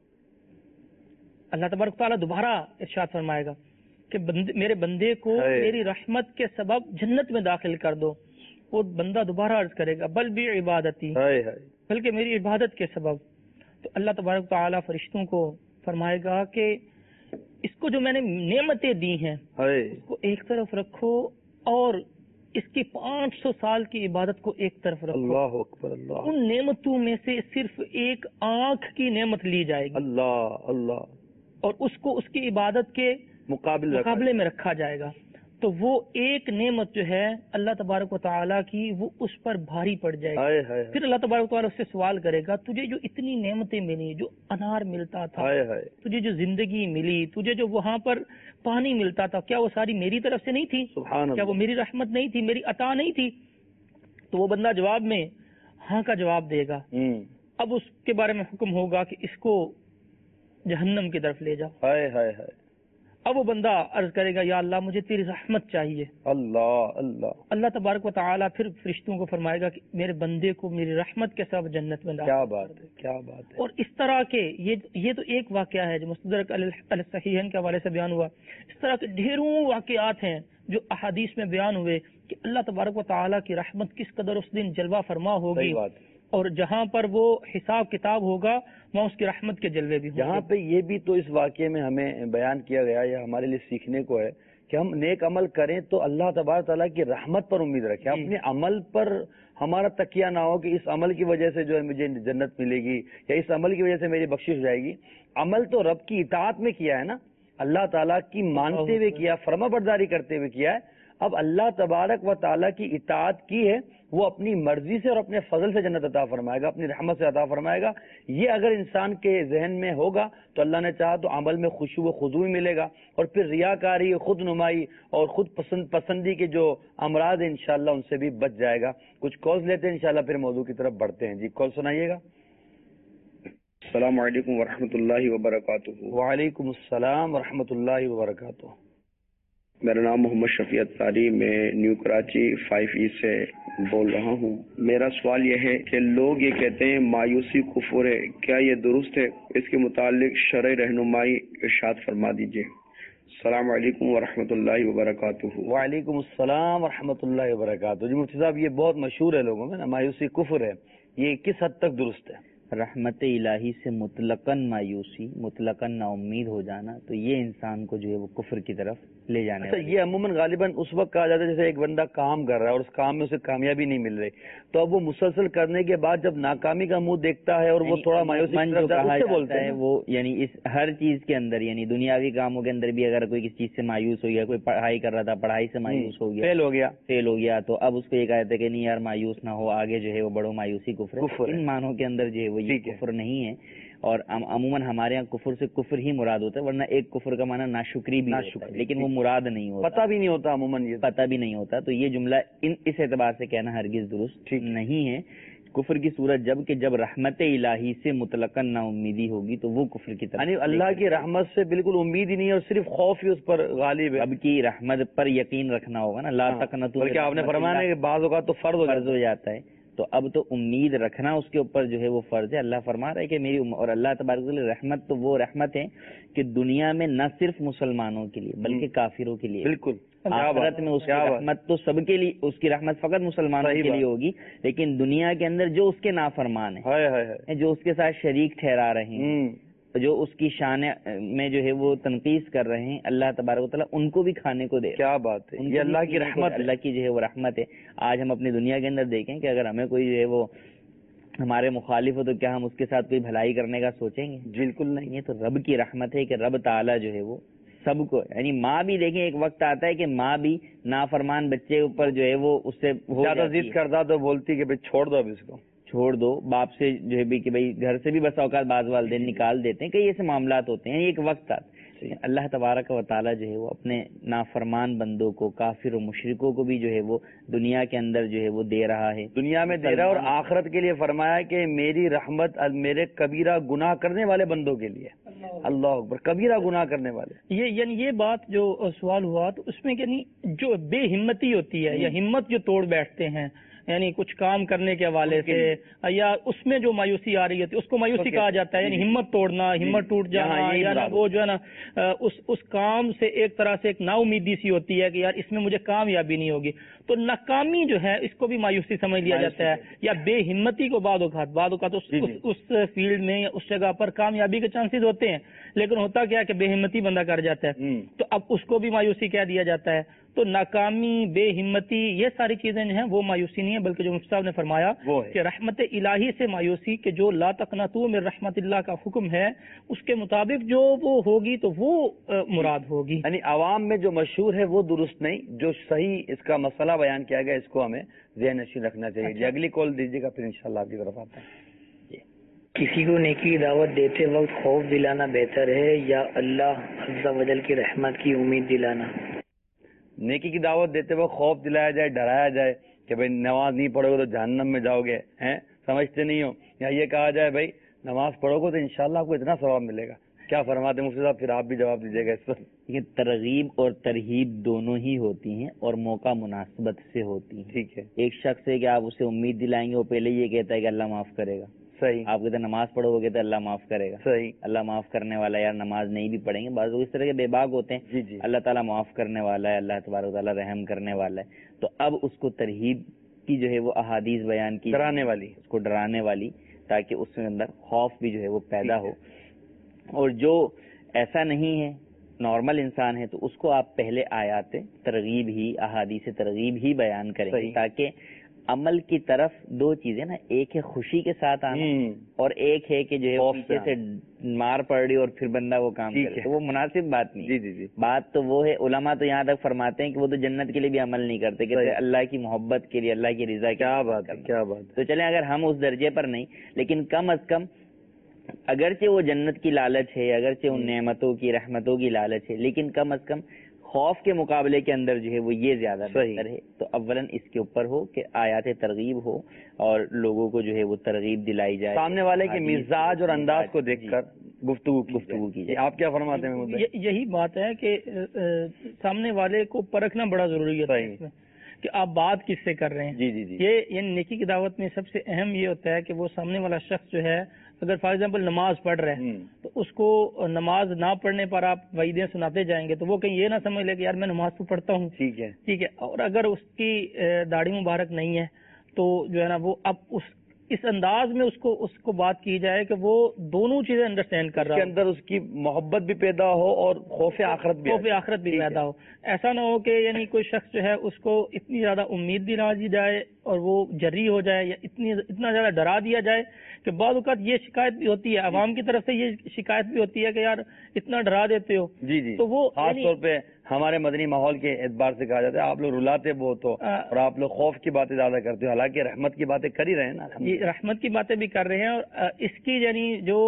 اللہ تبارک و تعالیٰ دوبارہ ارشاد فرمائے گا کہ میرے بندے کو میری رحمت کے سبب جنت میں داخل کر دو. وہ بندہ دوبارہ عرض کرے گا بل بھی عبادتی, بلکہ میری عبادت کے سبب. تو اللہ تبارک و تعالیٰ فرشتوں کو فرمائے گا کہ اس کو جو میں نے نعمتیں دی ہیں اس کو ایک طرف رکھو اور اس کی 500 سال کی عبادت کو ایک طرف رکھو. اللہ اکبر. اللہ. ان نعمتوں میں سے صرف ایک آنکھ کی نعمت لی جائے گی. اللہ اللہ. اور اس کو اس کی عبادت کے مقابلے میں رکھا جائے گا. تو وہ ایک نعمت جو ہے اللہ تبارک و تعالیٰ کی وہ اس پر بھاری پڑ جائے گی. پھر اللہ تبارک و تعالیٰ اس سے سوال کرے گا تجھے جو اتنی نعمتیں ملی, جو انار ملتا تھا, تجھے جو زندگی ملی, تجھے جو وہاں پر پانی ملتا تھا, کیا وہ ساری میری طرف سے نہیں تھی؟ کیا وہ میری رحمت نہیں تھی, میری عطا نہیں تھی؟ تو وہ بندہ جواب میں ہاں کا جواب دے گا. اب اس کے بارے میں حکم ہوگا کہ اس کو جہنم کی طرف لے جاؤ. اب وہ بندہ عرض کرے گا یا اللہ مجھے تیری رحمت چاہیے. اللہ تبارک و تعالیٰ پھر فرشتوں کو فرمائے گا کہ میرے بندے کو میری رحمت کے ساتھ جنت میں کیا بات ہے, کیا بات ہے. اور اس طرح کے یہ تو ایک واقعہ ہے جو مستدرک الصحیحین کے حوالے سے بیان ہوا. اس طرح کے ڈھیروں واقعات ہیں جو احادیث میں بیان ہوئے کہ اللہ تبارک و تعالیٰ کی رحمت کس قدر اس دن جلوہ فرما ہوگی, اور جہاں پر وہ حساب کتاب ہوگا وہاں اس کی رحمت کے جلوے بھی ہوں گے. یہاں پہ یہ بھی تو اس واقعے میں ہمیں بیان کیا گیا, یا ہمارے لیے سیکھنے کو ہے کہ ہم نیک عمل کریں تو اللہ تبارک تعالیٰ کی رحمت پر امید رکھیں. اپنے عمل پر ہمارا تکیہ نہ ہو کہ اس عمل کی وجہ سے جو ہے مجھے جنت ملے گی یا اس عمل کی وجہ سے میری بخشش ہو جائے گی. عمل تو رب کی اطاعت میں کیا ہے نا, اللہ تعالیٰ کی مانتے ہوئے کیا, فرما برداری کرتے ہوئے کیا ہے. اب اللہ تبارک و تعالیٰ کی اطاعت کی ہے, وہ اپنی مرضی سے اور اپنے فضل سے جنت عطا فرمائے گا, اپنی رحمت سے عطا فرمائے گا. یہ اگر انسان کے ذہن میں ہوگا تو اللہ نے چاہا تو عمل میں خشوع و خضوع ملے گا, اور پھر ریاکاری, خود نمائی اور خود پسندی کے جو امراض ہیں انشاءاللہ ان سے بھی بچ جائے گا. کچھ کالز لیتے ہیں انشاءاللہ, پھر موضوع کی طرف بڑھتے ہیں. جی کال سنائیے گا. السلام علیکم ورحمۃ اللہ وبرکاتہ. وعلیکم السلام ورحمۃ اللہ وبرکاتہ. میرا نام محمد شفیع اتاری, میں نیو کراچی 5E سے بول رہا ہوں. میرا سوال یہ ہے کہ لوگ یہ کہتے ہیں مایوسی کفر ہے, کیا یہ درست ہے؟ اس کے متعلق شرعی رہنمائی ارشاد فرما دیجیے. السلام علیکم ورحمۃ اللہ وبرکاتہ. وعلیکم السلام ورحمۃ اللہ وبرکاتہ. جی مفتی صاحب, یہ بہت مشہور ہے لوگوں میں نا, مایوسی کفر ہے, یہ کس حد تک درست ہے؟ رحمت الہی سے مطلقاً مایوسی, مطلقاً نا امید ہو جانا, تو یہ انسان کو جو ہے وہ کفر کی طرف لے جانے. اچھا, یہ عموماً غالباً اس وقت کہا جاتا ہے جیسے ایک بندہ کام کر رہا ہے اور اس کام میں اسے کامیابی نہیں مل رہی, تو اب وہ مسلسل کرنے کے بعد جب ناکامی کا منہ دیکھتا ہے اور وہ تھوڑا مایوسی بولتا ہے, وہ یعنی اس ہر چیز کے اندر, یعنی دنیاوی کاموں کے اندر بھی اگر کوئی کسی چیز سے مایوس ہو گیا, کوئی پڑھائی کر رہا تھا پڑھائی سے مایوس ہو گیا, فیل ہو گیا, تو اب اس کو یہ کہتے ہیں کہ نہیں یار مایوس نہ ہو, آگے جو ہے وہ بڑو مایوسی کفر ہے. ان معنوں کے اندر جو ہے وہ یہ کفر نہیں ہے, اور عموماً ہمارے یہاں کفر سے کفر ہی مراد ہوتا ہے, ورنہ ایک کفر کا معنی ناشکری بھی ہوتا ہے, لیکن وہ مراد نہیں ہوتا, پتہ بھی نہیں ہوتا, عموماً یہ پتہ بھی نہیں ہوتا. تو یہ جملہ اس اعتبار سے کہنا ہرگز درست نہیں ہے, کفر کی صورت جب رحمت الہی سے مطلقاً نا امیدی ہوگی تو وہ کفر کی طرف، یعنی اللہ کی رحمت سے بالکل امید ہی نہیں ہے اور صرف خوف ہی اس پر غالب ہے. رب کی رحمت پر یقین رکھنا ہوگا نا، لا تقنطوا، بلکہ آپ نے فرمایا کہ بعض اوقات تو فرض ہو جاتا ہے، تو اب تو امید رکھنا اس کے اوپر جو ہے وہ فرض ہے. اللہ فرما رہا ہے کہ میری اور اللہ تبارک و تعالی رحمت تو وہ رحمت ہے کہ دنیا میں نہ صرف مسلمانوں کے لیے بلکہ کافروں کے لیے، بالکل آخرت میں اس کی رحمت تو سب کے لیے، اس کی رحمت فقط مسلمانوں کے لیے ہوگی، لیکن دنیا کے اندر جو اس کے نافرمان ہیں، جو اس کے ساتھ شریک ٹھہرا رہے ہیں، جو اس کی شان میں جو ہے وہ تنقیس کر رہے ہیں، اللہ تبارک و تعالیٰ ان کو بھی کھانے کو دے. کیا بات ہے، یہ اللہ کی رحمت، اللہ کی جو ہے وہ رحمت ہے. آج ہم اپنی دنیا کے اندر دیکھیں کہ اگر ہمیں کوئی جو ہے وہ ہمارے مخالف ہو تو کیا ہم اس کے ساتھ کوئی بھلائی کرنے کا سوچیں گے؟ بالکل نہیں. یہ تو رب کی رحمت ہے کہ رب تعالیٰ جو ہے وہ سب کو، یعنی ماں بھی دیکھیں ایک وقت آتا ہے کہ ماں بھی نافرمان بچے کے اوپر جو ہے وہ اس سے زیادہ ضد کرتا تو بولتی کہ بھائی چھوڑ دو اب اس کو، چھوڑ دو. باپ سے جو ہے بھی کہ بھائی گھر سے بھی بس اوقات بعض والدین نکال دیتے ہیں، کئی ایسے معاملات ہوتے ہیں، ایک وقت آتا ہے. اللہ تبارک و تعالیٰ جو ہے وہ اپنے نافرمان بندوں کو، کافر و مشرکوں کو بھی جو ہے وہ دنیا کے اندر جو ہے وہ دے رہا ہے، دنیا میں دے رہا ہے، اور آخرت کے لیے فرمایا کہ میری رحمت میرے کبیرہ گناہ کرنے والے بندوں کے لیے. اللہ اکبر، کبیرہ گناہ کرنے والے. یعنی یہ بات جو سوال ہوا تو اس میں یعنی جو بے ہمتی ہوتی ہے یا ہمت جو توڑ بیٹھتے ہیں، یعنی کچھ کام کرنے کے حوالے سے یا اس میں جو مایوسی آ رہی ہوتی ہے اس کو مایوسی کہا جاتا ہے، یعنی ہمت توڑنا، ہمت ٹوٹ جانا، یا نا وہ جو ہے نا اس کام سے ایک طرح سے ایک نا امیدی سی ہوتی ہے کہ یار اس میں مجھے کامیابی نہیں ہوگی، تو ناکامی جو ہے اس کو بھی مایوسی سمجھ لیا جاتا ہے، یا بے ہمتی کو بعض اوقات اس فیلڈ میں یا اس جگہ پر کامیابی کے چانسز ہوتے ہیں، لیکن ہوتا کیا کہ بے ہمتی بندہ کر جاتا ہے، تو اب اس کو بھی مایوسی کہہ دیا جاتا ہے. تو ناکامی، بے ہمتی، یہ ساری چیزیں جو ہیں وہ مایوسی نہیں ہے، بلکہ جو مفتی صاحب نے فرمایا کہ رحمت الہی سے مایوسی، کہ جو لا تقنطوا من رحمت اللہ کا حکم ہے اس کے مطابق جو وہ ہوگی تو وہ مراد ہوگی. یعنی عوام میں جو مشہور ہے وہ درست نہیں، جو صحیح اس کا مسئلہ بیان کیا گیا اس کو ہمیں ذہن نشین رکھنا چاہیے. جی اگلی کال دیجیے گا، پھر انشاءاللہ آپ کی طرف آتے ہیں. کسی کو نیکی کی دعوت دیتے وقت خوف دلانا بہتر ہے یا اللہ عز و جل کی رحمت کی امید دلانا؟ نیکی کی دعوت دیتے وقت خوف دلایا جائے، ڈرایا جائے کہ بھائی نماز نہیں پڑھو گے تو جہنم میں جاؤ گے، ہیں سمجھتے نہیں ہو، یا یہ کہا جائے بھائی نماز پڑھو گے تو انشاءاللہ آپ کو اتنا ثواب ملے گا. کیا فرماتے ہیں مفتی صاحب؟ پھر آپ بھی جواب دیجیے گا اس پر. یہ ترغیب اور ترہیب دونوں ہی ہوتی ہیں اور موقع مناسبت سے ہوتی ہیں. ٹھیک ہے. ایک شخص ہے کہ آپ اسے امید دلائیں گے، وہ پہلے یہ کہتا ہے کہ اللہ معاف کرے گا، صحیح. آپ کہتے ہیں نماز پڑھو گے تو اللہ معاف کرے گا، صحیح. اللہ معاف کرنے والا ہے، یار نماز نہیں بھی پڑھیں گے. بعض لوگ اس طرح کے بے باک ہوتے ہیں. جی جی. اللہ تعالیٰ معاف کرنے والا ہے، اللہ تبارک و تعالیٰ رحم کرنے والا ہے. تو اب اس کو ترہیب کی جو ہے وہ احادیث بیان کی، ڈرانے والی، اس کو ڈرانے والی، تاکہ اس کے اندر خوف بھی جو ہے وہ پیدا ہو. اور جو ایسا نہیں ہے، نارمل انسان ہے، تو اس کو آپ پہلے آیات ترغیب ہی، احادیث ترغیب ہی بیان کریں گے، تاکہ عمل کی طرف دو چیزیں نا، ایک ہے خوشی کے ساتھ آنا اور ایک ہے کہ جو ہے پیچھے سے مار پڑ رہی اور پھر بندہ وہ کام کرے، تو وہ مناسب بات نہیں. جی جی جی. بات تو وہ ہے، علماء تو یہاں تک فرماتے ہیں کہ وہ تو جنت کے لیے بھی عمل نہیں کرتے، کہ اللہ کی محبت کے لیے، اللہ کی رضا. کیا بات ہے، کیا بات. تو چلیں اگر ہم اس درجے پر نہیں، لیکن کم از کم اگرچہ وہ جنت کی لالچ ہے، اگرچہ ان نعمتوں کی، رحمتوں کی لالچ ہے، لیکن کم از کم خوف کے مقابلے کے اندر جو ہے وہ یہ زیادہ بہتر ہے. تو اولاً اس کے اوپر ہو کہ آیات ترغیب ہو اور لوگوں کو جو ہے وہ ترغیب دلائی جائے، سامنے والے کے مزاج اور انداز کو دیکھ کر گفتگو کی جائے. آپ کیا فرماتے ہیں؟ یہی بات ہے کہ سامنے والے کو پرکھنا بڑا ضروری ہے کہ آپ بات کس سے کر رہے ہیں. جی جی جی. یہ یعنی نیکی کی دعوت میں سب سے اہم یہ ہوتا ہے کہ وہ سامنے والا شخص جو ہے اگر فار ایگزامپل نماز پڑھ رہے ہیں تو اس کو نماز نہ پڑھنے پر آپ وعیدیں سناتے جائیں گے تو وہ کہیں یہ نہ سمجھ لے کہ یار میں نماز تو پڑھتا ہوں. ٹھیک ہے. اور اگر اس کی داڑھی مبارک نہیں ہے تو جو ہے نا وہ اب اس انداز میں اس کو بات کی جائے کہ وہ دونوں چیزیں انڈرسٹینڈ کر رہا ہے، اس کے اندر اس کی محبت بھی پیدا ہو اور خوف آخرت بھی پیدا ہو. ایسا نہ ہو کہ یعنی کوئی شخص جو ہے اس کو اتنی زیادہ امید دلا دی جائے اور وہ جری ہو جائے یا اتنا زیادہ ڈرا دیا جائے کہ بعض اوقات یہ شکایت بھی ہوتی ہے، عوام کی طرف سے یہ شکایت بھی ہوتی ہے کہ یار اتنا ڈرا دیتے ہو. جی جی. تو وہ خاص طور پہ ہمارے مدنی ماحول کے اعتبار سے کہا جاتا ہے آپ لوگ رلاتے بہت ہو اور آپ لوگ خوف کی باتیں زیادہ کرتے ہو، حالانکہ رحمت کی باتیں کر ہی رہے ہیں نا. یہ رحمت کی باتیں بھی کر رہے ہیں، اور اس کی یعنی جو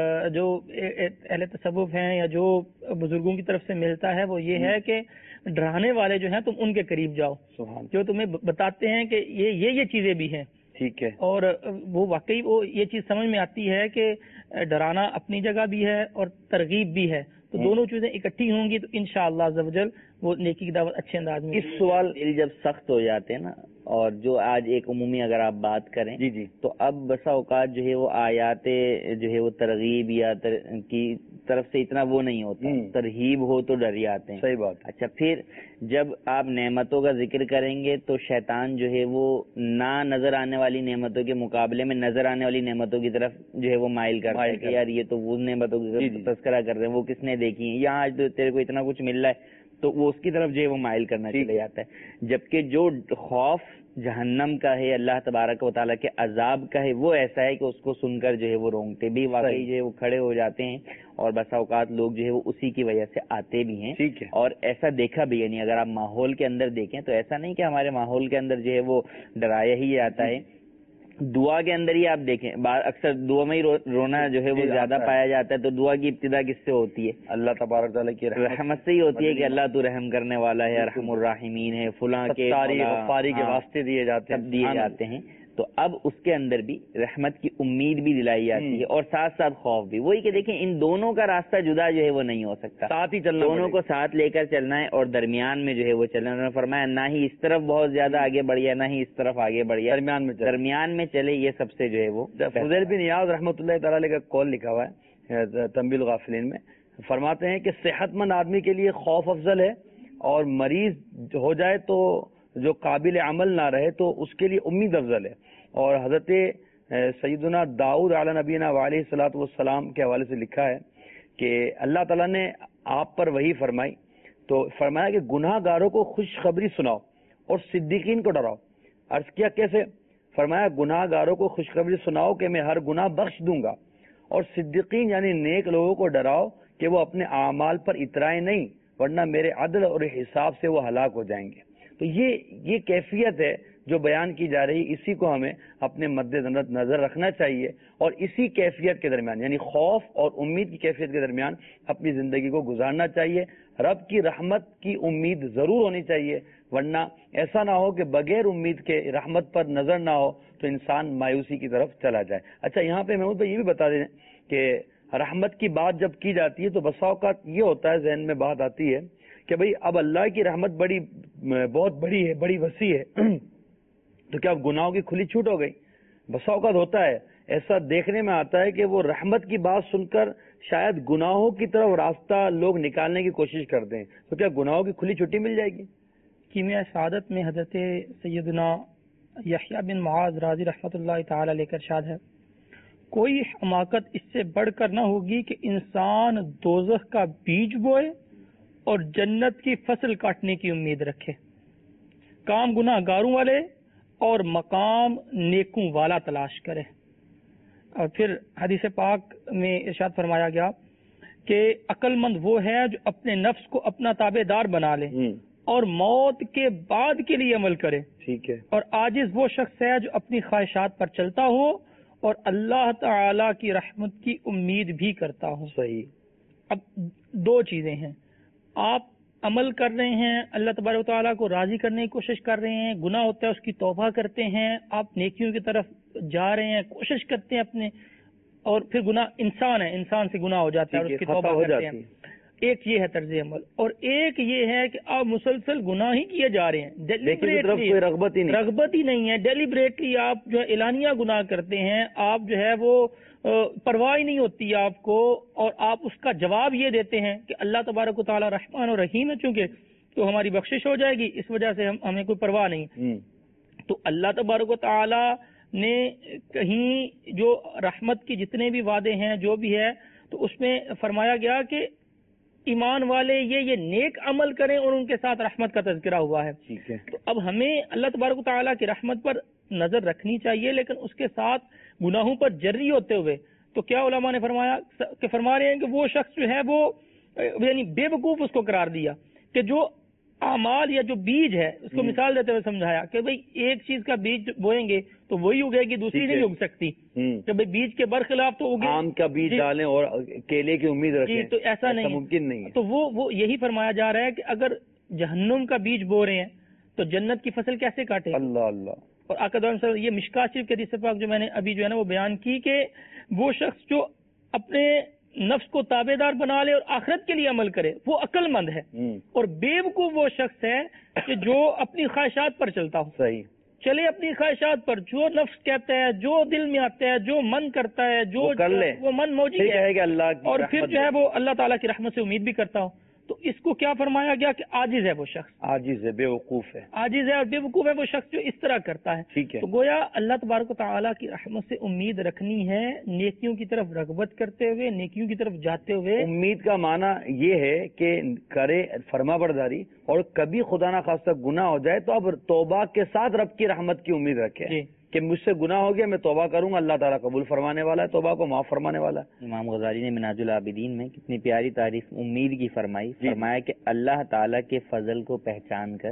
اہل تصوف ہیں یا جو بزرگوں کی طرف سے ملتا ہے وہ یہ ہے کہ ڈرانے والے جو ہیں تم ان کے قریب جاؤ جو تمہیں بتاتے ہیں کہ یہ چیزیں بھی ہیں. ٹھیک ہے. اور وہ واقعی وہ یہ چیز سمجھ میں آتی ہے کہ ڈرانا اپنی جگہ بھی ہے اور ترغیب بھی ہے، تو دونوں چیزیں اکٹھی ہوں گی تو انشاءاللہ عز و جل وہ نیکی کی دعوت اچھے انداز میں. اس سوال جب سخت ہو جاتے ہیں نا، اور جو آج ایک عمومی اگر آپ بات کریں جی تو اب بسا اوقات جو ہے وہ آیات جو ہے وہ ترغیب یا کی طرف سے اتنا وہ نہیں ہوتا، ترہیب ہو تو ڈر جاتے ہیں. صحیح بات. اچھا، پھر جب آپ نعمتوں کا ذکر کریں گے تو شیطان جو ہے وہ نہ نظر آنے والی نعمتوں کے مقابلے میں نظر آنے والی نعمتوں کی طرف جو ہے وہ مائل کرتا ہے کہ یار یہ تو وہ نعمتوں کی تذکرہ کر رہے ہیں، وہ کس نے دیکھی ہیں، یہاں آج تو تیرے کو اتنا کچھ مل رہا ہے، تو وہ اس کی طرف جو ہے وہ مائل کرنا چلے جاتا ہے. جبکہ جو خوف جہنم کا ہے، اللہ تبارک و تعالیٰ کے عذاب کا ہے، وہ ایسا ہے کہ اس کو سن کر جو ہے وہ رونگٹے بھی واقعی جو ہے وہ کھڑے ہو جاتے ہیں، اور بسا اوقات لوگ جو ہے وہ اسی کی وجہ سے آتے بھی ہیں. ٹھیک ہے. اور ایسا دیکھا بھی ہے، نہیں اگر آپ ماحول کے اندر دیکھیں تو ایسا نہیں کہ ہمارے ماحول کے اندر جو ہے وہ ڈرایا ہی جاتا ہے. دعا کے اندر ہی آپ دیکھیں، اکثر دعا میں ہی رونا جو ہے وہ زیادہ پایا جاتا ہے. تو دعا کی ابتدا کس سے ہوتی ہے؟ اللہ تبارک تعالیٰ کی رحمت سے ہی ہوتی ہے کہ اللہ تو رحم کرنے والا ہے، ارحم الراحمین ہے، فلاں کے غفاری کے واسطے دیے جاتے ہیں. تو اب اس کے اندر بھی رحمت کی امید بھی دلائی جاتی ہے، اور ساتھ ساتھ خوف بھی. وہی کہ دیکھیں ان دونوں کا راستہ جدا جو ہے وہ نہیں ہو سکتا، ساتھ ہی چلنا، دونوں کو ساتھ لے کر چلنا ہے، اور درمیان میں جو ہے وہ چلنا. انہوں نے فرمایا نہ ہی اس طرف بہت زیادہ آگے بڑھیا، نہ ہی اس طرف آگے بڑھیا، درمیان میں چلے. یہ سب سے جو ہے وہ فضیل بن ایاض رحمۃ اللہ تعالی علیہ کا قول لکھا ہوا ہے تنبیہ الغافلین میں، فرماتے ہیں کہ صحت مند آدمی کے لیے خوف افضل ہے، اور مریض ہو جائے تو جو قابل عمل نہ رہے تو اس کے لیے امید افضل ہے. اور حضرت سیدنا داؤد علیہ نبینا علیہ الصلوۃ والسلام کے حوالے سے لکھا ہے کہ اللہ تعالیٰ نے آپ پر وحی فرمائی تو فرمایا کہ گناہ گاروں کو خوشخبری سناؤ اور صدیقین کو ڈراؤ. عرض کیا کیسے؟ فرمایا گناہ گاروں کو خوشخبری سناؤ کہ میں ہر گناہ بخش دوں گا، اور صدیقین یعنی نیک لوگوں کو ڈراؤ کہ وہ اپنے اعمال پر اترائیں نہیں، ورنہ میرے عدل اور حساب سے وہ ہلاک ہو جائیں گے. تو یہ کیفیت ہے جو بیان کی جا رہی، اسی کو ہمیں اپنے مد نظر رکھنا چاہیے، اور اسی کیفیت کے درمیان یعنی خوف اور امید کی کیفیت کے درمیان اپنی زندگی کو گزارنا چاہیے. رب کی رحمت کی امید ضرور ہونی چاہیے، ورنہ ایسا نہ ہو کہ بغیر امید کے رحمت پر نظر نہ ہو تو انسان مایوسی کی طرف چلا جائے. اچھا، یہاں پہ محمود بھائی یہ بھی بتا دیں کہ رحمت کی بات جب کی جاتی ہے تو بسا اوقات یہ ہوتا ہے، ذہن میں بات آتی ہے کہ بھئی اب اللہ کی رحمت بہت بڑی ہے، بڑی وسیع ہے، تو کیا اب گناہوں کی کھلی چھوٹ ہو گئی؟ بسا اوقات ہوتا ہے ایسا، دیکھنے میں آتا ہے کہ وہ رحمت کی بات سن کر شاید گناہوں کی طرف راستہ لوگ نکالنے کی کوشش کرتے ہیں، تو کیا گناہوں کی کھلی چھٹی مل جائے گی؟ کیمیا سعادت میں حضرت سیدنا یحییٰ بن معاذ راضی رحمۃ اللہ تعالی علیہ کا ارشاد ہے، کوئی حماقت اس سے بڑھ کر نہ ہوگی کہ انسان دوزخ کا بیج بوئے اور جنت کی فصل کاٹنے کی امید رکھے. کام گناہ گاروں والے اور مقام نیکوں والا تلاش کرے. اور پھر حدیث پاک میں ارشاد فرمایا گیا کہ عقل مند وہ ہے جو اپنے نفس کو اپنا تابع دار بنا لے اور موت کے بعد کے لیے عمل کرے. ٹھیک ہے. اور عاجز وہ شخص ہے جو اپنی خواہشات پر چلتا ہو اور اللہ تعالی کی رحمت کی امید بھی کرتا ہو. صحیح. اب دو چیزیں ہیں، آپ عمل کر رہے ہیں، اللہ تبارک و تعالیٰ کو راضی کرنے کی کوشش کر رہے ہیں، گناہ ہوتا ہے اس کی توبہ کرتے ہیں، آپ نیکیوں کی طرف جا رہے ہیں، کوشش کرتے ہیں اپنے، اور پھر گناہ انسان ہے، انسان سے گناہ ہو جاتا ہے اور اس کی توبہ کرتے ہیں. ایک یہ ہے طرز عمل، اور ایک یہ ہے کہ آپ مسلسل گناہ ہی کیے جا رہے ہیں، رغبت ہی نہیں ہے، ڈیلیبریٹلی آپ جو ہے اعلانیہ گناہ کرتے ہیں، آپ جو ہے وہ پرواہ ہی نہیں ہوتی آپ کو، اور آپ اس کا جواب یہ دیتے ہیں کہ اللہ تبارک و تعالیٰ رحمان اور رحیم ہے چونکہ تو ہماری بخشش ہو جائے گی، اس وجہ سے ہمیں کوئی پرواہ نہیں. تو اللہ تبارک و تعالیٰ نے کہیں جو رحمت کے جتنے بھی وعدے ہیں جو بھی ہے تو اس میں فرمایا گیا کہ ایمان والے یہ نیک عمل کریں اور ان کے ساتھ رحمت کا تذکرہ ہوا ہے. تو اب ہمیں اللہ تبارک و تعالیٰ کی رحمت پر نظر رکھنی چاہیے، لیکن اس کے ساتھ گناہوں پر جری ہوتے ہوئے تو کیا علماء نے فرما رہے ہیں کہ وہ شخص جو ہے وہ یعنی بے وقوف اس کو قرار دیا کہ جو اعمال یا جو بیج ہے اس کو مثال دیتے ہوئے سمجھایا کہ بھئی ایک چیز کا بیج بوئیں گے تو وہی اگے گی، دوسری نہیں اگ سکتی، کہ بھئی بیج کے برخلاف تو اگے، آم کا بیج ڈالیں اور کیلے کی امید رکھیں، تو ایسا نہیں، ممکن نہیں ہے. تو وہ یہی فرمایا جا رہا ہے کہ اگر جہنم کا بیج بو رہے ہیں تو جنت کی فصل کیسے کاٹے؟ اللہ اللہ. اور آقا دو عالم صلی اللہ علیہ وسلم یہ مشکات شریف کی حدیث پاک جو میں نے ابھی جو ہے نا وہ بیان کی کہ وہ شخص جو اپنے نفس کو تابع دار بنا لے اور آخرت کے لیے عمل کرے وہ عقل مند ہے، اور بیوقوف وہ شخص ہے کہ جو اپنی خواہشات پر چلتا ہو. صحیح، چلے اپنی خواہشات پر، جو نفس کہتا ہے، جو دل میں آتا ہے، جو من کرتا ہے، جو کر لے، وہ من موجی ہے کہ اللہ کی اور پھر رحمت جو ہے وہ اللہ تعالیٰ کی رحمت سے امید بھی کرتا ہو. تو اس کو کیا فرمایا گیا کہ عاجز ہے وہ شخص، عاجز ہے، بے وقوف ہے، عاجز ہے اور بے وقوف ہے وہ شخص جو اس طرح کرتا ہے. ٹھیک ہے. تو گویا اللہ تبارک و تعالیٰ کی رحمت سے امید رکھنی ہے، نیکیوں کی طرف رغبت کرتے ہوئے، نیکیوں کی طرف جاتے ہوئے. امید کا معنی یہ ہے کہ کرے فرما برداری، اور کبھی خدا نہ خواستہ گناہ ہو جائے تو اب توبہ کے ساتھ رب کی رحمت کی امید رکھے جی. کہ مجھ سے گناہ ہو گیا، میں توبہ کروں گا، اللہ تعالیٰ قبول فرمانے والا ہے، توبہ کو معاف فرمانے والا ہے. امام غزالی نے مناج العابدین میں کتنی پیاری تعریف امید کی فرمائی. فرمایا کہ اللہ تعالیٰ کے فضل کو پہچان کر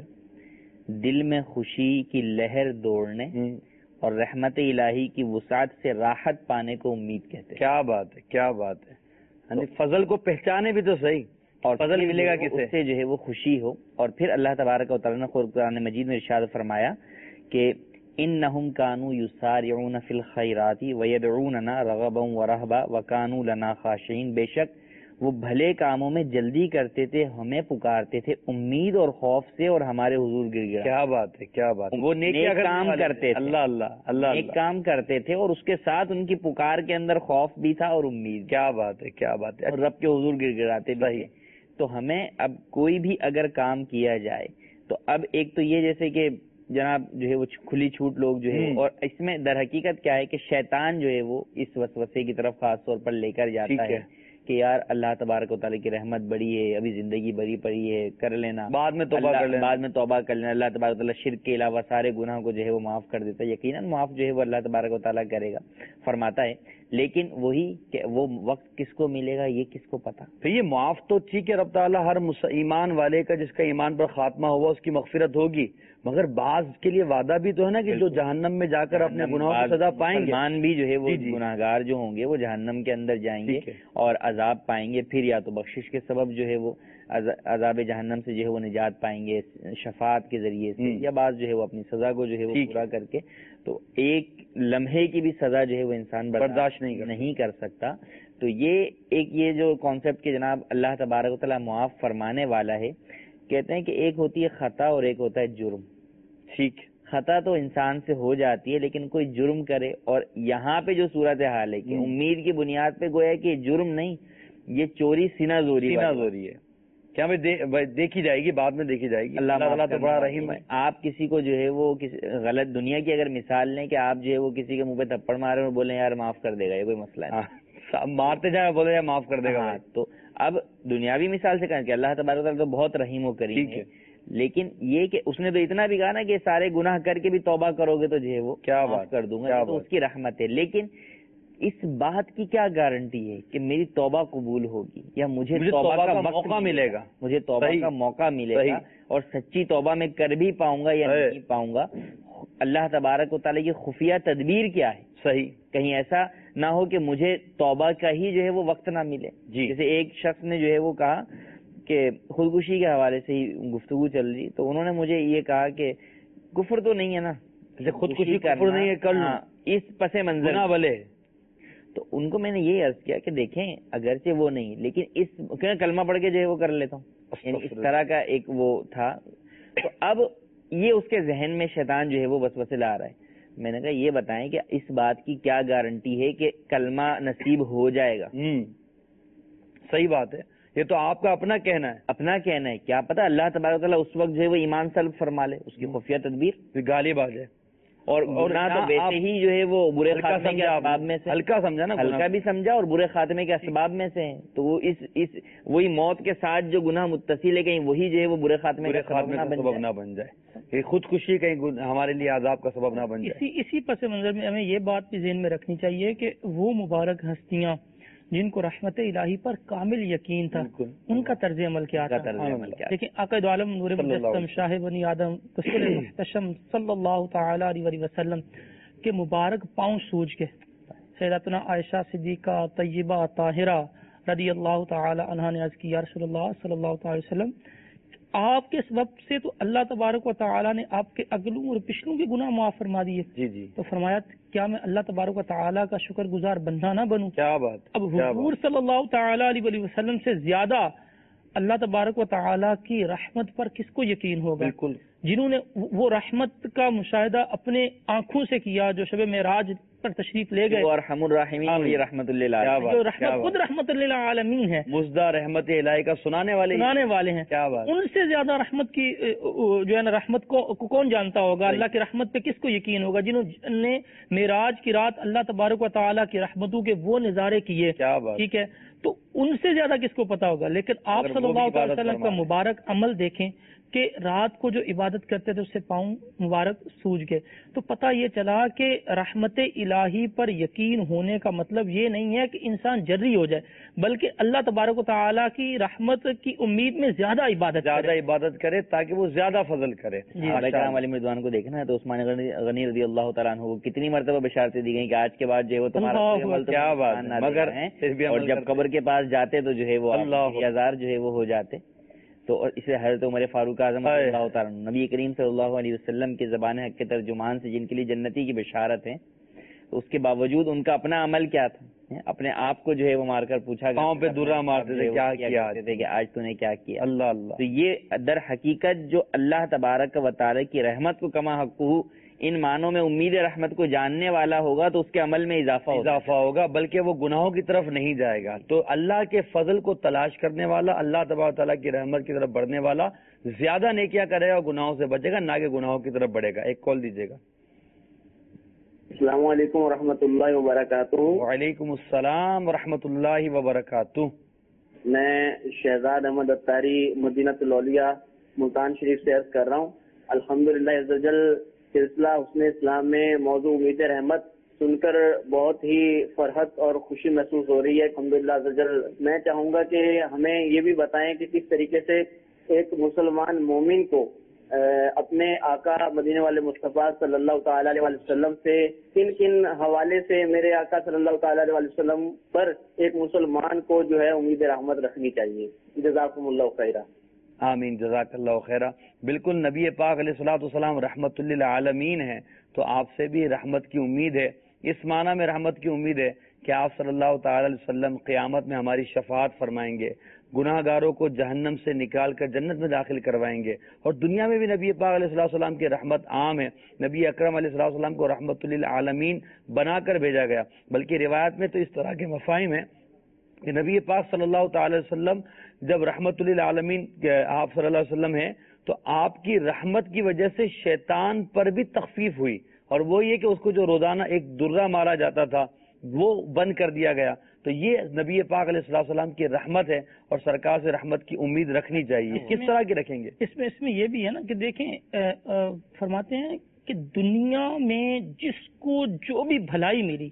دل میں خوشی کی لہر دوڑنے اور رحمت الہی کی وسعت سے راحت پانے کو امید کہتے ہیں. کیا بات ہے، کیا بات ہے. یعنی فضل کو پہچانے بھی تو صحیح، اور فضل ملے گا کسے؟ اس سے جو ہے وہ خوشی ہو. اور پھر اللہ تبارک و تعالیٰ نے قرآن مجید میں ارشاد فرمایا کہ انہم کانوا یسارعون فی الخیرات ویدعوننا رغبا ورہبا وکانوا لنا خاشعین. بے شک وہ بھلے کاموں میں جلدی کرتے تھے، ہمیں پکارتے تھے امید اور خوف سے، اور ہمارے حضور گر گیا. کیا بات ہے، کیا بات ہے. وہ نیک کام کرتے تھے، اللہ اللہ اللہ نیک کام کرتے تھے، اور اس کے ساتھ ان کی پکار کے اندر خوف بھی تھا اور امید. کیا بات ہے، کیا بات ہے. اور رب کے حضور گر گراتے بھی تھے. تو ہمیں اب کوئی بھی اگر کام کیا جائے تو اب ایک تو یہ جیسے کہ جناب جو ہے وہ کھلی چھوٹ لوگ جو ہے، اور اس میں در حقیقت کیا ہے کہ شیطان جو ہے وہ اس وسوسے کی طرف خاص طور پر لے کر جاتا ہے کہ یار اللہ تبارک و تعالیٰ کی رحمت بڑی ہے، ابھی زندگی بڑی پڑی ہے، کر لینا، بعد میں توبہ کر لینا، بعد میں توبہ کر لینا. اللہ تبارک و تعالیٰ شرک کے علاوہ سارے گناہوں کو جو ہے وہ معاف کر دیتا ہے. یقیناً معاف جو ہے وہ اللہ تبارک و تعالیٰ کرے گا، فرماتا ہے. لیکن وہی کہ وہ وقت کس کو ملے گا یہ کس کو پتا. تو یہ معاف تو ٹھیک ہے، رب تعالیٰ ہر ایمان والے کا جس کا ایمان پر خاتمہ ہوا اس کی مغفرت ہوگی، مگر بعض کے لیے وعدہ بھی تو ہے نا کہ جو جہنم میں جا کر اپنے گناہوں کی سزا پائیں گے. مسلمان بھی جو ہے وہ گناہگار جو ہوں گے وہ جہنم کے اندر جائیں گے اور عذاب پائیں گے. پھر یا تو بخشش کے سبب جو ہے وہ عذاب جہنم سے جو ہے وہ نجات پائیں گے شفاعت کے ذریعے سے، یا بعض جو ہے وہ اپنی سزا کو جو ہے وہ پورا کر کے. تو ایک لمحے کی بھی سزا جو ہے وہ انسان برداشت نہیں کر سکتا. تو یہ جو کانسیپٹ کہ جناب اللہ تبارک و تعالیٰ معاف فرمانے والا ہے، کہتے ہیں کہ ایک ہوتی ہے خطا اور ایک ہوتا ہے جرم. ٹھیک، خطا تو انسان سے ہو جاتی ہے، لیکن کوئی جرم کرے، اور یہاں پہ جو صورتحال ہے کہ امید کی بنیاد پہ گویا کہ جرم نہیں، یہ چوری سینہ زوری ہے. کیا دیکھی جائے گی، بعد میں دیکھی جائے گی. اللہ تعالیٰ تو بڑا رحیم ہے. آپ کسی کو جو ہے وہ غلط دنیا کی اگر مثال لیں کہ آپ جو ہے وہ کسی کے منہ پہ تھپڑ مارے اور بولیں یار معاف کر دے گا، یہ کوئی مسئلہ نہیں. مارتے جائیں بولے یار معاف کر دے گا. تو اب دنیاوی مثال سے کہیں کہ اللہ تبارک و تعالیٰ تو بہت رحیم و کریم ہے، لیکن یہ کہ اس نے تو اتنا بھی کہا نا کہ سارے گناہ کر کے بھی توبہ کرو گے تو جو ہے وہ کیا معاف کر دوں گا، تو اس کی رحمت ہے. لیکن اس بات کی کیا گارنٹی ہے کہ میری توبہ قبول ہوگی یا مجھے توبہ کا موقع ملے گا، مجھے توبہ کا موقع ملے گا اور سچی توبہ میں کر بھی پاؤں گا یا نہیں پاؤں گا. اللہ تبارک و تعالیٰ کی خفیہ تدبیر کیا ہے؟ صحیح، کہیں ایسا نہ ہو کہ مجھے توبہ کا ہی جو ہے وہ وقت نہ ملے. جیسے ایک شخص نے جو ہے وہ کہا کہ خودکشی کے حوالے سے ہی گفتگو چل رہی، تو انہوں نے مجھے یہ کہا کہ کفر تو نہیں ہے نا، خودکشی کفر نہیں ہے، کر لوں اس پس منظر نہ بلے. تو ان کو میں نے یہ عرض کیا کہ دیکھیں اگرچہ وہ نہیں، لیکن اس کلمہ پڑھ کے جو ہے وہ کر لیتا ہوں، یعنی اس طرح کا ایک وہ تھا. تو اب یہ اس کے ذہن میں شیطان جو ہے وہ وسوسے لا رہا ہے. میں نے کہا یہ بتائیں کہ اس بات کی کیا گارنٹی ہے کہ کلمہ نصیب ہو جائے گا. صحیح بات ہے، یہ تو آپ کا اپنا کہنا ہے، اپنا کہنا ہے. کیا پتہ اللہ تبارک و تعالیٰ اس وقت جو ہے وہ ایمان سلب فرما لے، اس کی خفیہ تدبیر غالب آ جائے. اور گناہ تو ویسے ہی جو ہے وہ برے خاتمے کے اسباب میں سے، ہلکا سمجھا نا، ہلکا بھی سمجھا اور برے خاتمے کے اسباب میں سے ہیں. تو وہ اس وہی موت کے ساتھ جو گناہ متصل ہے کہیں وہی جو ہے وہ برے خاتمے کا سبب نہ بن جائے، یہ خودکشی کہیں ہمارے لیے عذاب کا سبب نہ بن جائے. اسی پس منظر میں ہمیں یہ بات بھی ذہن میں رکھنی چاہیے کہ وہ مبارک ہستیاں جن کو رحمت الہی پر کامل یقین تھا، ان کا طرز عمل کیا تھا. لیکن عقائد عالم نور مجسم شاہ بنی آدم رسول محتشم صلی اللہ تعالی علیہ وسلم کے مبارک پاؤں سوج کے سیدتنا عائشہ صدیقہ طیبہ طاہرہ رضی اللہ تعالی عنہا نے عرض کی یا رسول اللہ صلی اللہ تعالی وسلم آپ کے سبب سے تو اللہ تبارک و تعالیٰ نے آپ کے اگلوں اور پچھلوں کے گناہ معاف فرما دیے. جی جی. تو فرمایا کیا میں اللہ تبارک و تعالیٰ کا شکر گزار بندہ نہ بنوں؟ کیا بات. اب حضور صلی اللہ تعالیٰ علیہ وسلم سے زیادہ اللہ تبارک و تعالیٰ کی رحمت پر کس کو یقین ہوگا؟ بالکل. جنہوں نے وہ رحمت کا مشاہدہ اپنے آنکھوں سے کیا، جو شب معراج پر تشریف لے گئے، ارحم الراحمین، یہ رحمت للعالمین، جو رحمت خود رحمت للعالمین ہے، مزدہ رحمت الہی کا سنانے والے ہیں. کیا بات. ان سے زیادہ رحمت کی جو ہے نا رحمت کو کون جانتا ہوگا؟ اللہ کی رحمت پہ کس کو یقین ہوگا؟ جنہوں نے معراج کی رات اللہ تبارک و تعالیٰ کی رحمتوں کے وہ نظارے کیے. کیا بات. ٹھیک ہے، تو ان سے زیادہ کس کو پتا ہوگا؟ لیکن آپ صلی اللہ علیہ وسلم کا مبارک عمل دیکھیں کہ رات کو جو عبادت کرتے تھے اس سے پاؤں مبارک سوج گئے. تو پتہ یہ چلا کہ رحمت الہی پر یقین ہونے کا مطلب یہ نہیں ہے کہ انسان جری ہو جائے، بلکہ اللہ تبارک و تعالیٰ کی رحمت کی امید میں زیادہ عبادت کرے تاکہ وہ زیادہ فضل کرے. کرام والی مردوان کو دیکھنا ہے تو عثمان غنی رضی اللہ تعالیٰ عنہ کو کتنی مرتبہ بشارتیں دی گئیں کہ آج کے بعد جو ہے وہ تمہارا کیا بات. مگر اور جب قبر کے پاس جاتے تو جو ہے وہ ہزار جو ہے وہ ہو جاتے. تو اسے حضرت عمر فاروق اعظم رضی اللہ تعالیٰ نبی کریم صلی اللہ علیہ وسلم کے زبان حق کے ترجمان سے جن کے لیے جنتی کی بشارت ہے، تو اس کے باوجود ان کا اپنا عمل کیا تھا؟ اپنے آپ کو جو ہے وہ مار کر پوچھا گیا، پاؤں پہ درہ مارتے تھے کیا کہ آج تو نے کیا کیا. اللہ اللہ. تو یہ در حقیقت جو اللہ تبارک و تعالی کی رحمت کو کما حق ان معنوں میں امید رحمت کو جاننے والا ہوگا تو اس کے عمل میں اضافہ ہوگا، بلکہ وہ گناہوں کی طرف نہیں جائے گا. تو اللہ کے فضل کو تلاش کرنے والا، اللہ تبارک تعالیٰ کی رحمت کی طرف بڑھنے والا زیادہ نیکیاں کرے گا، گناہوں سے بچے گا، نہ کہ گناہوں کی طرف بڑھے گا. ایک کال دیجیے گا. السلام علیکم ورحمۃ اللہ وبرکاتہ. وعلیکم السلام ورحمۃ اللہ وبرکاتہ. میں شہزاد احمد اتاری مدینہ الاولیاء ملتان شریف سے عرض کر رہا ہوں. الحمدللہ عز وجل سلسلہ حسن اسلام میں موضوع امید رحمت سن کر بہت ہی فرحت اور خوشی محسوس ہو رہی ہے. الحمدللہ عز وجل میں چاہوں گا کہ ہمیں یہ بھی بتائیں کہ کس طریقے سے ایک مسلمان مومن کو اپنے آقا مدینے والے مصطفیٰ صلی اللہ تعالی علیہ وسلم سے کن کن حوالے سے میرے آقا صلی اللہ تعالی علیہ وسلم پر ایک مسلمان کو جو ہے امید رحمت رکھنی چاہیے. جزاکم اللہ خیرہ. آمین. جزاک اللہ خیرہ. بالکل نبی پاک علیہ الصلوۃ والسلام رحمت للعالمین ہیں، تو آپ سے بھی رحمت کی امید ہے. اس معنی میں رحمت کی امید ہے کہ آپ صلی اللہ تعالی علیہ وسلم قیامت میں ہماری شفاعت فرمائیں گے، گناہ گاروں کو جہنم سے نکال کر جنت میں داخل کروائیں گے، اور دنیا میں بھی نبی پاک علیہ الصلوۃ والسلام کی رحمت عام ہے. نبی اکرم علیہ الصلوۃ والسلام کو رحمت للعالمین بنا کر بھیجا گیا. بلکہ روایت میں تو اس طرح کے مفاہیم ہیں کہ نبی پاک صلی اللہ تعالی علیہ وسلم جب رحمت للعالمین آپ صلی اللہ علیہ وسلم ہیں تو آپ کی رحمت کی وجہ سے شیطان پر بھی تخفیف ہوئی، اور وہ یہ کہ اس کو جو روزانہ ایک درہ مارا جاتا تھا وہ بند کر دیا گیا. تو یہ نبی پاک علیہ الصلوۃ والسلام کی رحمت ہے، اور سرکار سے رحمت کی امید رکھنی چاہیے. کس طرح کی رکھیں گے؟ اس میں یہ بھی ہے نا کہ دیکھیں فرماتے ہیں کہ دنیا میں جس کو جو بھی بھلائی ملی،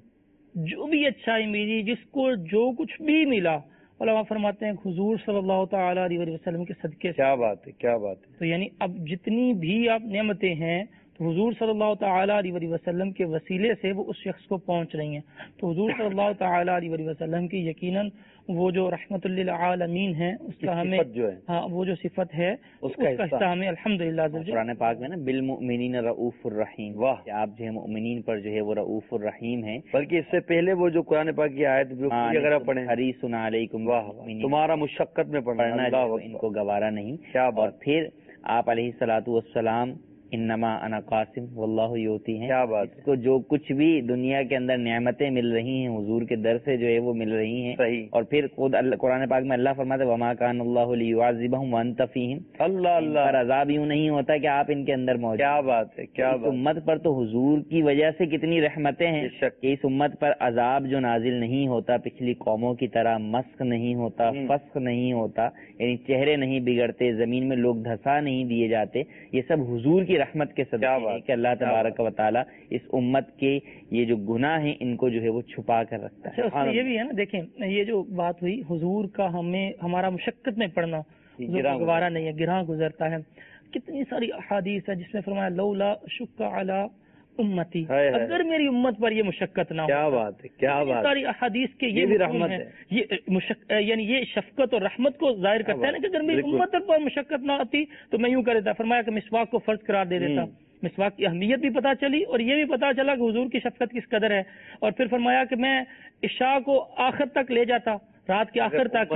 جو بھی اچھائی ملی، جس کو جو کچھ بھی ملا، علماء فرماتے ہیں حضور صلی اللہ تعالی علیہ وسلم کے صدقے سے. کیا بات ہے، کیا بات ہے. تو یعنی اب جتنی بھی آپ نعمتیں ہیں تو حضور صلی اللہ تعالی علیہ وسلم کے وسیلے سے وہ اس شخص کو پہنچ رہی ہیں. تو حضور صلی اللہ تعالی علیہ وسلم کی یقیناً وہ جو رحمت للعالمین ہیں اس کا ہمیں وہ جو صفت ہے اس کا حصہ ہمیں الحمدللہ. قرآن پاک میں نا بالمؤمنین رؤوف الرحیم، واہ کہ آپ جو ہے مؤمنین پر جو ہے وہ رؤوف الرحیم ہیں. بلکہ اس سے پہلے وہ جو قرآن پاک کی آیت اگر آپ پڑھیں حریص علیکم، واہ تمہارا مشقت میں پڑھنا ان کو گوارا نہیں. اور پھر آپ علیہ الصلوۃ والسلام انما انا قاسم واللہ یؤتی ہیں. کیا بات کو جو کچھ بھی دنیا کے اندر نعمتیں مل رہی ہیں حضور کے در سے جو ہے وہ مل رہی ہیں. صحیح. اور پھر خود قرآن پاک میں اللہ فرماتا ہے وما کان اللہ لیعذبہم وانت فیہم. اللہ اللہ. پر عذاب یوں نہیں ہوتا کہ آپ ان کے اندر موجود. کیا بات ہے، کیا بات. امت پر تو حضور کی وجہ سے کتنی رحمتیں ہیں کہ اس امت پر عذاب جو نازل نہیں ہوتا، پچھلی قوموں کی طرح مسخ نہیں ہوتا، فسخ نہیں ہوتا، یعنی چہرے نہیں بگڑتے، زمین میں لوگ دھسا نہیں دیے جاتے. یہ سب حضور کی رحمت کے صدقے ہے کہ اللہ تبارک و تعالی اس امت کے یہ جو گناہ ہیں ان کو جو ہے وہ چھپا کر رکھتا ہے. اس میں یہ بھی ہے نا، دیکھیں یہ جو بات ہوئی حضور کا ہمارا مشقت میں پڑھنا گوارا نہیں ہے، گراں گزرتا ہے. کتنی ساری احادیث ہے جس میں فرمایا لولا شق علی उम्मती, अगर मेरी उम्मत पर ये मुशक्कत ना हो। क्या बात है, क्या बात। सारी अहादीस के ये भी रहमत है, ये यानी ये शफकत और रहमत को जाहिर करता है ना कि अगर मेरी उम्मत पर मुशक्कत ना आती तो मैं यूं कर देता। फरमाया कि मिसवाक को फर्ज करार दे देता। मिसवाक की अहमियत भी पता चली और ये भी पता चला कि हुजूर की शफकत किस कदर है। और फिर फरमाया कि मैं इशा को आखिर तक ले जाता, रात के आखिर तक,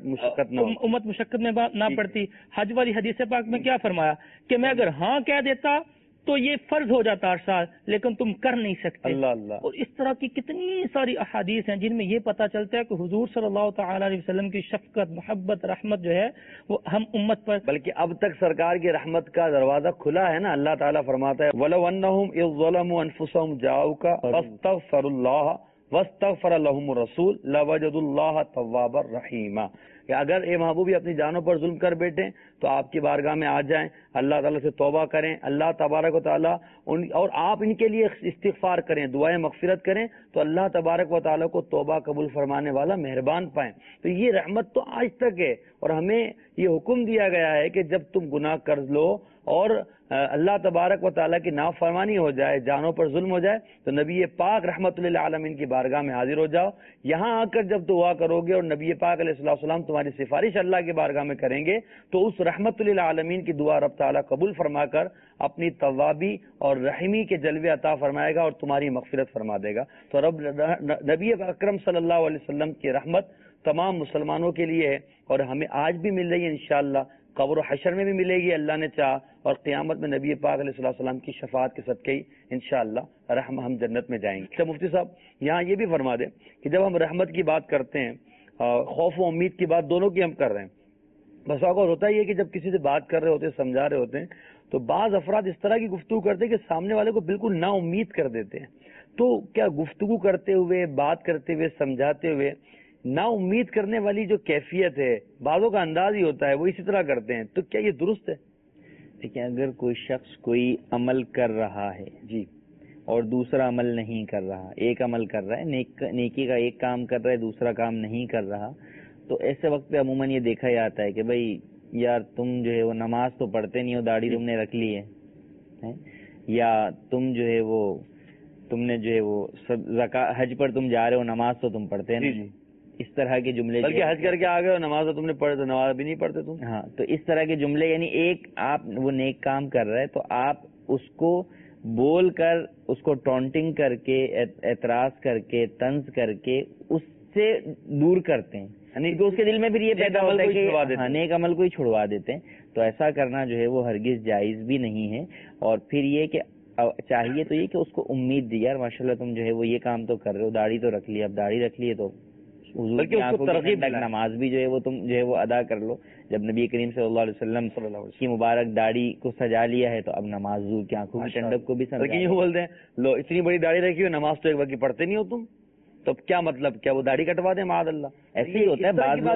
उम्मत मुशक्कत में ना पड़ती। हज वाली हदीस पाक में क्या फरमाया कि मैं अगर हाँ कह देता तो ये फर्ज हो जाता हर साल, लेकिन तुम कर नहीं सकते। अल्लाह अल्लाह। और इस तरह की कितनी सारी अहादीस हैं जिनमें ये पता चलता है कि हुजूर सल्लल्लाहु तआला अलैहि वसल्लम की शफकत, मोहब्बत, रहमत जो है वो हम उम्मत पर, बल्कि अब तक सरकार की रहमत का दरवाजा खुला है ना। अल्लाह ताला फरमाता है वलौ अन्नहुम इज़ ज़लमू अनफुसहुम जाऊका फस्तगफिरुल्लाह वस्तगफर लहुमुर रसूल लवजदुल्लाह तव्वाबर रहीमा। कि अगर ए महबूबी अपनी जानों पर जुल्म कर बैठे तो आपकी बारगाह में आ जाएं, अल्लाह ताला से तौबा करें, अल्लाह तबारक व ताला और आप इनके लिए इस्तिगफार करें, दुआएं मगफिरत करें, तो अल्लाह तबारक व ताला को तौबा कबूल फरमाने वाला मेहरबान पाएं। तो ये रहमत तो आज तक है और हमें ये हुक्म दिया गया है कि जब तुम गुनाह कर लो और अल्लाह तबारक व ताला की नाफरमानी हो जाए, जानों पर जुल्म हो जाए, तो नबी पाक रहमतुल्लिल आलमीन की बारगाह में हाजिर हो जाओ। यहाँ आकर जब दुआ करोगे और नबी पाक अलैहिस्सलाम तुम्हारी सिफारिश अल्लाह की बारगाह में करेंगे तो उस रहमतुल्लिल आलमीन की दुआ रब ताला कबूल फरमाकर अपनी तवाबी और रहीमी के जलवे अता फरमाएगा और तुम्हारी मगफिरत फरमा देगा। तो रब नबी अकरम सल्लल्लाहु अलैहि वसल्लम की रहमत तमाम मुसलमानों के लिए है और हमें आज भी मिल रही है, इंशाअल्लाह कब्र हशर में भी मिलेगी अल्लाह ने चाहा, और क़यामत में नबी पाक अलैहिस्सलाम की शफाअत के सदक़े ही इंशाअल्लाह रहम हम जन्नत में जाएंगे। अच्छा मुफ्ती साहब यहाँ ये भी फरमा दें कि जब हम रहमत की बात करते हैं, खौफ और उम्मीद की बात दोनों की हम कर रहे हैं, बस औक़ात होता ही है कि जब किसी से बात कर रहे होते हैं, समझा रहे होते हैं, तो बाज़ अफराद इस तरह की गुफ्तगू करते हैं कि सामने वाले को बिल्कुल ना उम्मीद कर देते हैं। तो क्या गुफ्तगू करते हुए, बात करते हुए, समझाते हुए ना उम्मीद करने वाली जो कैफियत है, बाज़ों का अंदाज ही होता है वो इसी तरह करते हैं, तो क्या ये दुरुस्त है? देखिए, अगर कोई शख्स कोई अमल कर रहा है जी और दूसरा अमल नहीं कर रहा, एक अमल कर रहा है, नेकी का एक काम कर रहा है, दूसरा काम नहीं कर रहा, तो ऐसे वक्त पे अमूमन ये देखा जाता है कि भाई यार तुम जो है वो नमाज तो पढ़ते नहीं हो, दाढ़ी तुमने रख ली है, या तुम जो है वो तुमने जो है वो हज पर तुम जा रहे हो, नमाज तो तुम पढ़ते हैं नहीं। इस तरह के जुमले, बल्कि हज करके आ गए हो, नमाज तो तुमने पढ़े, तो नमाज भी नहीं पढ़ते तुम। हाँ, तो इस तरह के जुमले, यानी एक आप वो नेक काम कर रहे हैं तो आप उसको बोल कर, उसको टॉन्टिंग करके, एतराज करके, तंज करके उससे दूर करते हैं, यानी कि उसके दिल में फिर ये पैदा होता है कि नेक अमल को ही छुड़वा देते हैं। तो ऐसा करना जो है वो हरगिज जायज भी नहीं है। और फिर ये कि चाहिए तो ये कि उसको उम्मीद दी, यार माशाल्लाह तुम जो है वो ये काम तो कर रहे हो, दाढ़ी तो रख ली, अब दाढ़ी रख ली है तो बल्कि उसको तरगीब, नमाज भी जो है वो तुम जो है वो अदा कर लो। जब नबी करीम सल्लल्लाहु अलैहि वसल्लम की मुबारक दाढ़ी को सजा लिया है तो अब नमाज की आंखों की ठंडक को भी समझा। लेकिन यूँ बोलते हैं, लो इतनी बड़ी दाढ़ी रखी हो, नमाज तो एक वक्त पढ़ते नहीं हो तुम, तो क्या मतलब, क्या वो दाढ़ी कटवा दे मादअल्लाह? ऐसे ही होता है।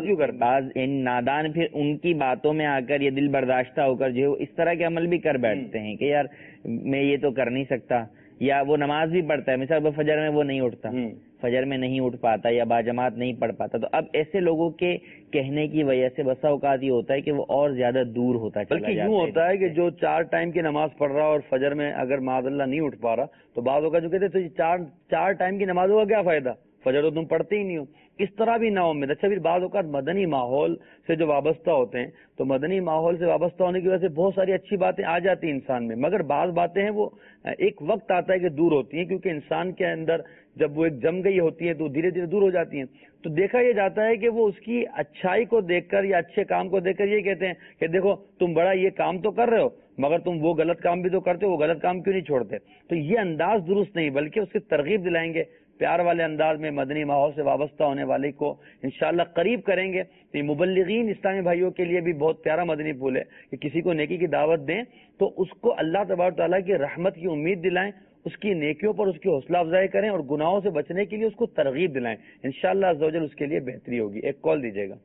बाज नादान फिर उनकी बातों में आकर ये दिल बर्दाश्ता होकर जो है इस तरह के अमल भी कर बैठते हैं कि यार मैं ये तो कर नहीं सकता, या वो नमाज भी पढ़ता है, मिसाल फजर में वो नहीं उठता, फजर में नहीं उठ पाता या बाजमात नहीं पढ़ पाता, तो अब ऐसे लोगों के कहने की वजह से बसा औकात ये होता है कि वो और ज्यादा दूर होता चला जाता है। बल्कि यूँ होता है कि जो 4 टाइम की नमाज पढ़ रहा और फजर में अगर मादअल्लाह नहीं उठ पा रहा, तो बाद होगा जो कहते तो चार टाइम की नमाजों का क्या फायदा, फजर तो तुम पढ़ते ही नहीं हो। इस तरह भी ना उम्मीद। अच्छा, फिर बाद औक़ात मदनी माहौल से जो वाबस्ता होते हैं, तो मदनी माहौल से वाबस्ता होने की वजह से बहुत सारी अच्छी बातें आ जाती हैं इंसान में, मगर बाज़ बातें हैं वो एक वक्त आता है कि दूर होती हैं, क्योंकि इंसान के अंदर जब वो एक जम गई होती है तो धीरे धीरे दूर हो जाती हैं। तो देखा यह जाता है कि वो उसकी अच्छाई को देखकर या अच्छे काम को देखकर ये कहते हैं कि देखो तुम बड़ा ये काम तो कर रहे हो, मगर तुम वो गलत काम भी तो करते हो, वो गलत काम क्यों नहीं छोड़ते? तो ये अंदाज दुरुस्त नहीं, बल्कि उसकी तरगीब दिलाएंगे, प्यार वाले अंदाज में मदनी माहौल से वाबस्ता होने वाले को इंशाअल्लाह करीब करेंगे। तो ये मुबल्लिगीन इस्लामी भाइयों के लिए भी बहुत प्यारा मदनी फूल है कि किसी को नेकी की दावत दें तो उसको अल्लाह तबारक तआला की रहमत की उम्मीद दिलाएं, उसकी नेकियों पर उसकी हौसला अफजाई करें और गुनाहों से बचने के लिए उसको तरगीब दिलाएं। इंशाअल्लाह अज़्ज़ा वजल उसके लिए बेहतरी होगी। एक कॉल दीजिएगा।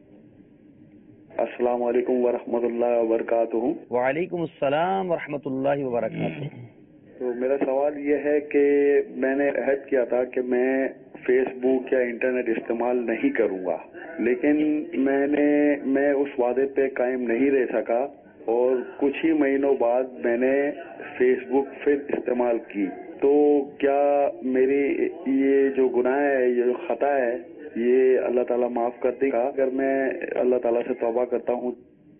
अस्सलाम वालेकुम वरहमतुल्लाहि वबरकातुहू। वालेकुम अस्सलाम वरहमतुल्लाहि वबरकातुहू। तो मेरा सवाल ये है कि मैंने अहद किया था कि मैं फेसबुक या इंटरनेट इस्तेमाल नहीं करूंगा, लेकिन मैं उस वादे पे कायम नहीं रह सका اور کچھ ہی مہینوں بعد میں نے فیس بک پھر استعمال کی، تو کیا میری یہ جو گناہ ہے، یہ جو خطا ہے، یہ اللہ تعالیٰ معاف کر دے گا اگر میں اللہ تعالیٰ سے توبہ کرتا ہوں؟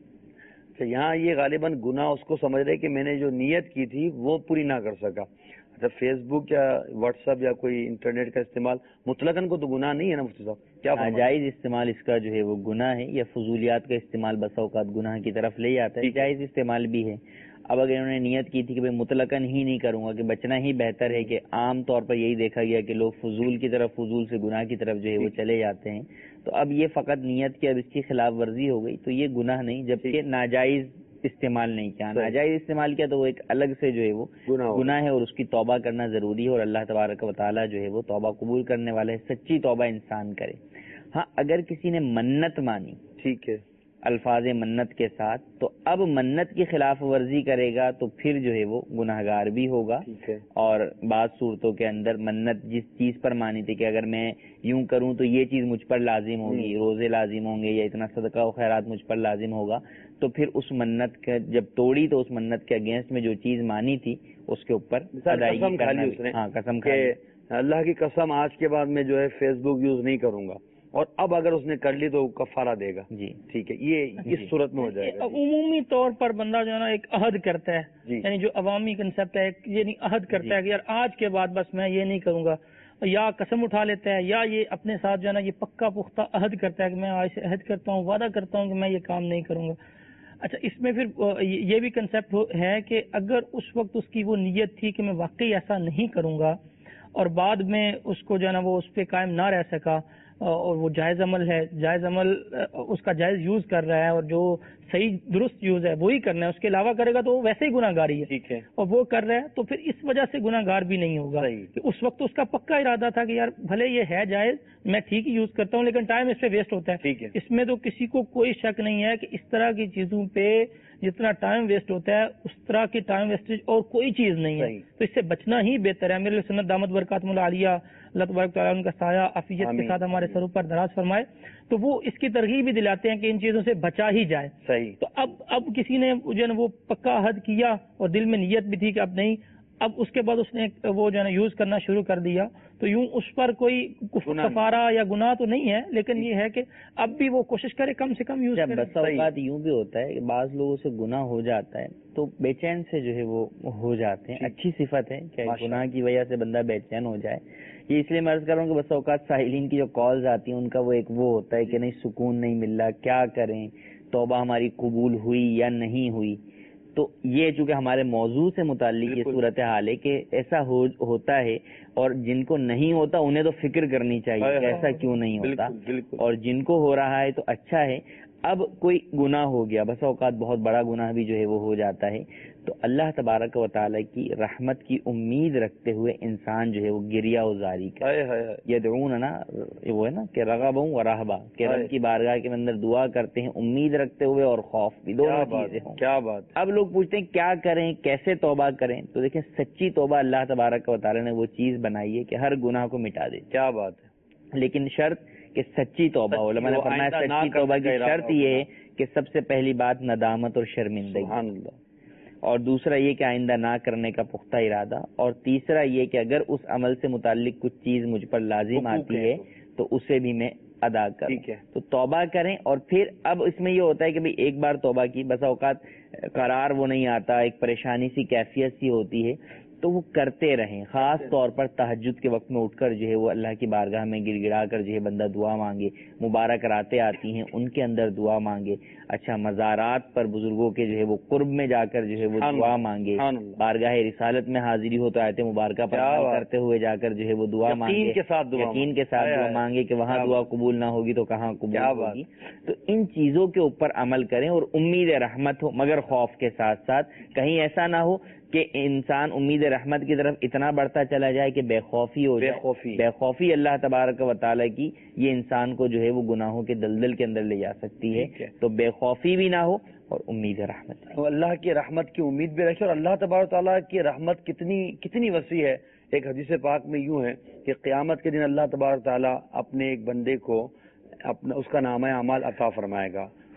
یہاں یہ غالباً گناہ اس کو سمجھ رہے کہ میں نے جو نیت کی تھی وہ پوری نہ کر سکا. اچھا، فیس بک یا واٹس ایپ یا کوئی انٹرنیٹ کا استعمال مطلقاً کو تو گناہ نہیں ہے نا مفتی صاحب؟ کیا ناجائز استعمال اس کا جو ہے وہ گناہ ہے، یا فضولیات کا استعمال بسا اوقات گناہ کی طرف لے جاتا ہے. جائز استعمال بھی ہے. اب اگر انہوں نے نیت کی تھی کہ مطلقاً ہی نہیں کروں گا، کہ بچنا ہی بہتر ہے، کہ عام طور پر یہی دیکھا گیا کہ لوگ فضول کی طرف، فضول سے گناہ کی طرف جو ہے وہ چلے جاتے ہیں، تو اب یہ فقط نیت کی، اب اس کی خلاف ورزی ہو گئی تو یہ گناہ نہیں، جبکہ ناجائز استعمال نہیں کیا. ناجائز استعمال کیا تو وہ ایک الگ سے جو ہے وہ گناہ ہے، اور اس کی توبہ کرنا ضروری ہے، اور اللہ تبارک و تعالیٰ جو ہے وہ توبہ قبول کرنے والا ہے. سچی توبہ انسان کرے. ہاں، اگر کسی نے منت مانی، ٹھیک ہے، الفاظ منت کے ساتھ، تو اب منت کی خلاف ورزی کرے گا تو پھر جو ہے وہ گناہ گار بھی ہوگا. اور بعض صورتوں کے اندر منت جس چیز پر مانی تھی کہ اگر میں یوں کروں تو یہ چیز مجھ پر لازم ہوگی، روزے لازم ہوں گے، یا اتنا صدقہ و خیرات مجھ پر لازم ہوگا، تو پھر اس منت کے جب توڑی تو اس منت کے اگینسٹ میں جو چیز مانی تھی اس کے اوپر ادائیگی کرنا. ہاں، قسم کھائی، اللہ کی قسم آج کے بعد میں جو ہے فیس بک یوز نہیں کروں گا، اور اب اگر اس نے کر لی تو کفارہ دے گا. جی ٹھیک ہے، یہ اس صورت میں ہو جائے گا. عمومی طور پر بندہ جو ہے نا ایک عہد کرتا ہے، یعنی جو عوامی کنسپٹ ہے، یعنی عہد کرتا ہے کہ یار آج کے بعد بس میں یہ نہیں کروں گا، یا قسم اٹھا لیتا ہے، یا یہ اپنے ساتھ جو ہے نا یہ پکا پختہ عہد کرتا ہے کہ میں آج سے عہد کرتا ہوں، وعدہ کرتا ہوں کہ میں یہ کام نہیں کروں گا. اچھا، اس میں پھر یہ بھی کنسپٹ ہے کہ اگر اس وقت اس کی وہ نیت تھی کہ میں واقعی ایسا نہیں کروں گا، اور بعد میں اس کو جو ہے نا وہ اس پہ قائم نہ رہ سکا، اور وہ جائز عمل ہے، جائز عمل اس کا جائز یوز کر رہا ہے، اور جو صحیح درست یوز ہے وہی کرنا ہے، اس کے علاوہ کرے گا تو وہ ویسے ہی گناہ گاری ہے. ٹھیک ہے، اور وہ کر رہا ہے تو پھر اس وجہ سے گناہ گار بھی نہیں ہوگا کہ اس وقت اس کا پکا ارادہ تھا کہ یار بھلے یہ ہے جائز، میں ٹھیک ہی یوز کرتا ہوں، لیکن ٹائم اس پہ ویسٹ ہوتا ہے. ٹھیک ہے، اس میں تو کسی کو کوئی شک نہیں ہے کہ اس طرح کی چیزوں پہ جتنا ٹائم ویسٹ ہوتا ہے اس طرح کی ٹائم ویسٹیج اور کوئی چیز نہیں ہے. تو اس سے بچنا ہی بہتر ہے. میرے سنت دامت برکاتہم العالیہ، اللہ تبارک تعالیٰ ان کا سایہ عافیت کے ساتھ ہمارے سروں پر دراز فرمائے، تو وہ اس کی ترغیب بھی دلاتے ہیں کہ ان چیزوں سے بچا ہی جائے. صحیح. تو اب کسی نے جو ہے نا وہ پکا عہد کیا اور دل میں نیت بھی تھی کہ اب نہیں، اب اس کے بعد اس نے وہ جو ہے نا یوز کرنا شروع کر دیا، تو یوں اس پر کوئی کفارہ یا گناہ تو نہیں ہے، لیکن یہ ہے کہ اب بھی وہ کوشش کرے کم سے کم یوز کرے. بس اوقات یوں بھی ہوتا ہے کہ بعض لوگوں سے گناہ ہو جاتا ہے تو بے چین سے جو ہے وہ ہو جاتے ہیں. اچھی صفت ہے کہ گناہ کی وجہ سے بندہ بے چین ہو جائے. یہ اس لیے میں عرض کر رہا ہوں کہ بس اوقات سائلین کی جو کالز آتی ہیں ان کا وہ ایک وہ ہوتا ہے کہ نہیں سکون نہیں مل رہا، کیا کریں، توبہ ہماری قبول ہوئی یا نہیں ہوئی. تو یہ چونکہ ہمارے موضوع سے متعلق یہ صورتحال ہے کہ ایسا ہوتا ہے، اور جن کو نہیں ہوتا انہیں تو فکر کرنی چاہیے کہ ایسا کیوں نہیں ہوتا، اور جن کو ہو رہا ہے تو اچھا ہے. اب کوئی گناہ ہو گیا، بس اوقات بہت بڑا گناہ بھی جو ہے وہ ہو جاتا ہے، تو اللہ تبارک و تعالیٰ کی رحمت کی امید رکھتے ہوئے انسان جو ہے وہ گریہ وزاری کرے. یدعون نا وہ ہے نا کہ رغبا و رہبا، کہ رب کی بارگاہ کے اندر دعا کرتے ہیں امید رکھتے ہوئے اور خوف بھی، دونوں چیزیں ہوں. کیا بات. اب لوگ پوچھتے ہیں کیا کریں، کیسے توبہ کریں؟ تو دیکھیں سچی توبہ اللہ تبارک و تعالیٰ نے وہ چیز بنائی ہے کہ ہر گناہ کو مٹا دے. کیا بات ہے. لیکن شرط کہ سچی توبہ، علماء نے فرمایا سچی توبہ کی شرط یہ ہے کہ سب سے پہلی بات ندامت اور شرمندگی، اور دوسرا یہ کہ آئندہ نہ کرنے کا پختہ ارادہ، اور تیسرا یہ کہ اگر اس عمل سے متعلق کچھ چیز مجھ پر لازم آتی ہے تو اسے بھی میں ادا کروں. تو توبہ کریں. اور پھر اب اس میں یہ ہوتا ہے کہ بھئی ایک بار توبہ کی، بس اوقات قرار وہ نہیں آتا، ایک پریشانی سی کیفیت سی ہوتی ہے، تو وہ کرتے رہیں. خاص طور پر تہجد کے وقت میں اٹھ کر جو ہے وہ اللہ کی بارگاہ میں گڑ گڑا کر جو ہے بندہ دعا مانگے. مبارک راتیں آتی ہیں ان کے اندر دعا مانگے. اچھا، مزارات پر بزرگوں کے جو ہے وہ قرب میں جا کر جو ہے وہ دعا مانگے. بارگاہ رسالت میں حاضری ہو تو آیت مبارکہ پر عمل کرتے ہوئے جا کر جو ہے وہ دعا مانگے، یقین کے ساتھ دعا مانگے کہ وہاں دعا قبول نہ ہوگی تو کہاں قبول ہوگی. تو ان چیزوں کے اوپر عمل کریں، اور امید رحمت ہو مگر خوف کے ساتھ ساتھ. کہیں ایسا نہ ہو کہ انسان امید رحمت کی طرف اتنا بڑھتا چلا جائے کہ بے خوفی ہو جائے. بے خوفی اللہ تبارک و تعالیٰ کی یہ انسان کو جو ہے وہ گناہوں کے دلدل کے اندر لے جا سکتی ہے. تو بے خوفی بھی نہ ہو اور امید رحمت، تو اللہ کی رحمت کی امید بھی رکھے. اور اللہ تبارک و تعالیٰ کی رحمت کتنی وسیع ہے. ایک حدیث پاک میں یوں ہے کہ قیامت کے دن اللہ تبارک و تعالیٰ اپنے ایک بندے کو اپنا اس کا نامہ اعمال عطا فرمائے گا،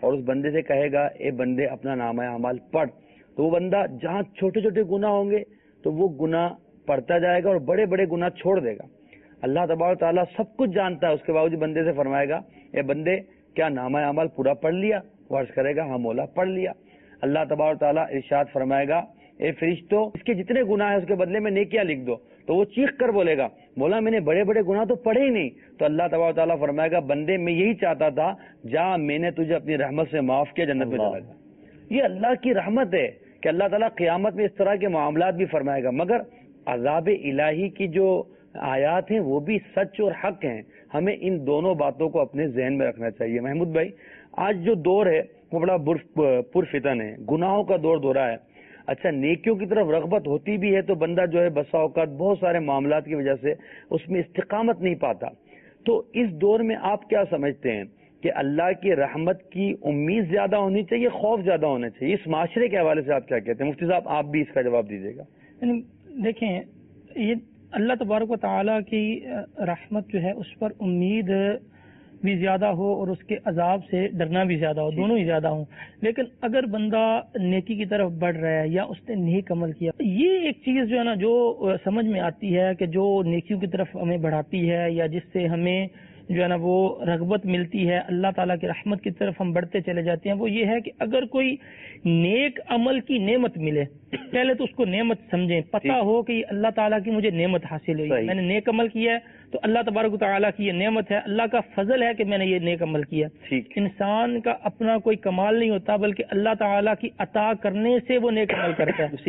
اور اس بندے سے کہے گا اے بندے اپنا نامہ اعمال پڑھ، تو وہ بندہ جہاں چھوٹے چھوٹے گناہ ہوں گے تو وہ گناہ پڑھتا جائے گا اور بڑے بڑے گناہ چھوڑ دے گا. اللہ تبارک تعالیٰ سب کچھ جانتا ہے، اس کے باوجود بندے سے فرمائے گا اے بندے کیا نامہ اعمال پورا پڑھ لیا؟ وہ عرض کرے گا ہاں مولا پڑھ لیا. اللہ تبارک تعالیٰ ارشاد فرمائے گا اے فرشتوں اس کے جتنے گناہ ہیں اس کے بدلے میں نیکیاں لکھ دو. تو وہ چیخ کر بولے گا مولا میں نے بڑے بڑے گناہ تو پڑھے ہی نہیں. تو اللہ تبارک تعالیٰ فرمائے گا بندے میں یہی چاہتا تھا جا میں نے تجھے اپنی رحمت سے معاف کیا، جنت میں چلا جا. یہ اللہ کی رحمت ہے کہ اللہ تعالیٰ قیامت میں اس طرح کے معاملات بھی فرمائے گا. مگر عذاب الہی کی جو آیات ہیں وہ بھی سچ اور حق ہیں. ہمیں ان دونوں باتوں کو اپنے ذہن میں رکھنا چاہیے. محمود بھائی آج جو دور ہے وہ بڑا پرفتن ہے، گناہوں کا دور دورہ ہے. اچھا نیکیوں کی طرف رغبت ہوتی بھی ہے تو بندہ جو ہے بسا اوقات بہت سارے معاملات کی وجہ سے اس میں استقامت نہیں پاتا. تو اس دور میں آپ کیا سمجھتے ہیں کہ اللہ کی رحمت کی امید زیادہ ہونی چاہیے، خوف زیادہ ہونا چاہیے؟ اس معاشرے کے حوالے سے آپ کیا کہتے ہیں؟ مفتی صاحب آپ بھی اس کا جواب دیجیے گا. دیکھیں یہ اللہ تبارک و تعالیٰ کی رحمت جو ہے اس پر امید بھی زیادہ ہو اور اس کے عذاب سے ڈرنا بھی زیادہ ہو، دونوں ہی زیادہ ہوں. لیکن اگر بندہ نیکی کی طرف بڑھ رہا ہے یا اس نے نیک عمل کیا، یہ ایک چیز جو ہے نا جو سمجھ میں آتی ہے کہ جو نیکیوں کی طرف ہمیں بڑھاتی ہے یا جس سے ہمیں جو ہے نا وہ رغبت ملتی ہے، اللہ تعالیٰ کی رحمت کی طرف ہم بڑھتے چلے جاتے ہیں، وہ یہ ہے کہ اگر کوئی نیک عمل کی نعمت ملے پہلے تو اس کو نعمت سمجھیں، پتہ ہو کہ یہ اللہ تعالیٰ کی مجھے نعمت حاصل ہوئی، میں نے نیک عمل کیا ہے تو اللہ تبارک و تعالیٰ کی یہ نعمت ہے، اللہ کا فضل ہے کہ میں نے یہ نیک عمل کیا. انسان کا اپنا کوئی کمال نہیں ہوتا بلکہ اللہ تعالیٰ کی عطا کرنے سے وہ نیک عمل کرتا ہے، اسی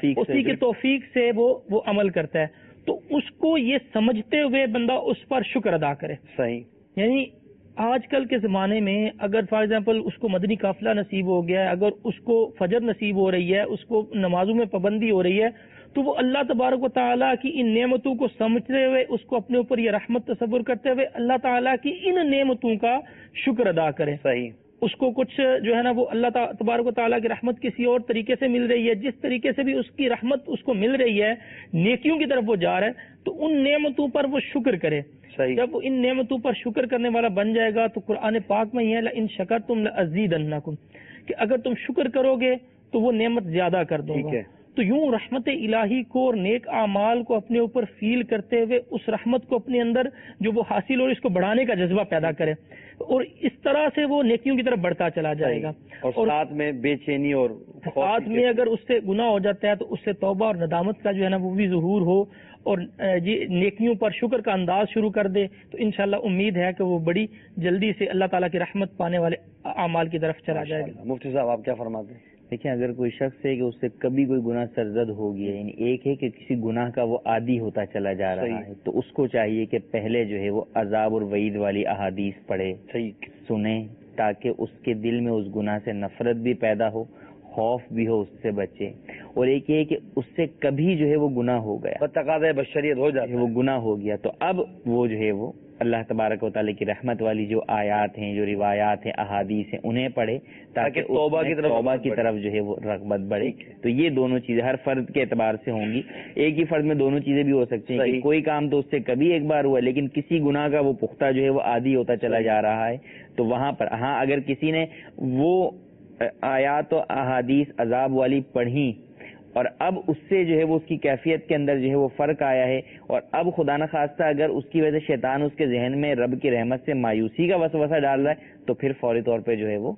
کی توفیق سے وہ عمل کرتا ہے. تو اس کو یہ سمجھتے ہوئے بندہ اس پر شکر ادا کرے. صحیح. یعنی آج کل کے زمانے میں اگر فار ایگزامپل اس کو مدنی قافلہ نصیب ہو گیا ہے، اگر اس کو فجر نصیب ہو رہی ہے، اس کو نمازوں میں پابندی ہو رہی ہے، تو وہ اللہ تبارک و تعالیٰ کی ان نعمتوں کو سمجھتے ہوئے اس کو اپنے اوپر یہ رحمت تصور کرتے ہوئے اللہ تعالیٰ کی ان نعمتوں کا شکر ادا کرے. صحیح. اس کو کچھ جو ہے نا وہ اللہ تبارک و تعالیٰ کی رحمت کسی اور طریقے سے مل رہی ہے، جس طریقے سے بھی اس کی رحمت اس کو مل رہی ہے، نیکیوں کی طرف وہ جا رہا ہے، تو ان نعمتوں پر وہ شکر کرے. جب وہ ان نعمتوں پر شکر کرنے والا بن جائے گا تو قرآن پاک میں یہ ہے لئن شکرتم لأزیدنکم، کہ اگر تم شکر کرو گے تو وہ نعمت زیادہ کر دوں گا. تو یوں رحمت الہی کو اور نیک اعمال کو اپنے اوپر فیل کرتے ہوئے اس رحمت کو اپنے اندر جو وہ حاصل ہو اس کو بڑھانے کا جذبہ پیدا کرے، اور اس طرح سے وہ نیکیوں کی طرف بڑھتا چلا جائے گا. اور ساتھ میں بے چینی اور ساتھ میں اگر اس سے گناہ ہو جاتا ہے تو اس سے توبہ اور ندامت کا جو ہے نا وہ بھی ظہور ہو اور نیکیوں پر شکر کا انداز شروع کر دے، تو انشاءاللہ امید ہے کہ وہ بڑی جلدی سے اللہ تعالیٰ کی رحمت پانے والے اعمال کی طرف چلا جائے گا. مفتی صاحب آپ کیا فرماتے ہیں؟ دیکھیں اگر کوئی شخص ہے کہ اس سے کبھی کوئی گناہ سرزد ہو گیا، یعنی ایک ہے کہ کسی گناہ کا وہ عادی ہوتا چلا جا رہا ہے، تو اس کو چاہیے کہ پہلے جو ہے وہ عذاب اور وعید والی احادیث پڑھے، سنیں، تاکہ اس کے دل میں اس گناہ سے نفرت بھی پیدا ہو، خوف بھی ہو، اس سے بچے. اور ایک یہ کہ اس سے کبھی جو ہے وہ گناہ ہو گیا، تقاضۂ بشریت ہو جائے، وہ گناہ ہو گیا، تو اب وہ جو ہے وہ اللہ تبارک و تعالیٰ کی رحمت والی جو آیات ہیں، جو روایات ہیں، احادیث ہیں، انہیں پڑھے تاکہ توبہ کی طرف جو ہے وہ رغبت بڑھے. تو یہ دونوں چیزیں ہر فرد کے اعتبار سے ہوں گی. ایک ہی فرد میں دونوں چیزیں بھی ہو سکتی ہیں کہ کوئی کام تو اس سے کبھی ایک بار ہوا لیکن کسی گناہ کا وہ پختہ جو ہے وہ عادی ہوتا چلا جا رہا ہے، تو وہاں پر ہاں اگر کسی نے وہ آیات و احادیث عذاب والی پڑھی اور اب اس سے جو ہے وہ اس کی کیفیت کے اندر جو ہے وہ فرق آیا ہے، اور اب خدا نخواستہ اگر اس کی وجہ سے شیطان اس کے ذہن میں رب کی رحمت سے مایوسی کا وسوسہ ڈال رہا ہے، تو پھر فوری طور پہ جو ہے وہ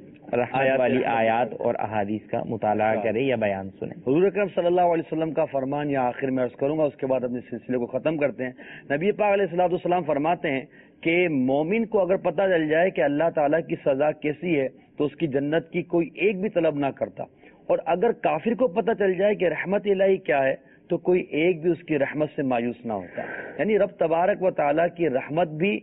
رحمت والی آیات اور احادیث کا مطالعہ کرے یا بیان سنے. حضور اکرم صلی اللہ علیہ وسلم کا فرمان یا آخر میں عرض کروں گا، اس کے بعد اپنے سلسلے کو ختم کرتے ہیں. نبی پاک علیہ الصلوۃ والسلام فرماتے ہیں کہ مومن کو اگر پتہ چل جائے کہ اللہ تعالیٰ کی سزا کیسی ہے تو اس کی جنت کی کوئی ایک بھی طلب نہ کرتا، اور اگر کافر کو پتہ چل جائے کہ رحمت الہی کیا ہے تو کوئی ایک بھی اس کی رحمت سے مایوس نہ ہوتا. یعنی رب تبارک و تعالیٰ کی رحمت بھی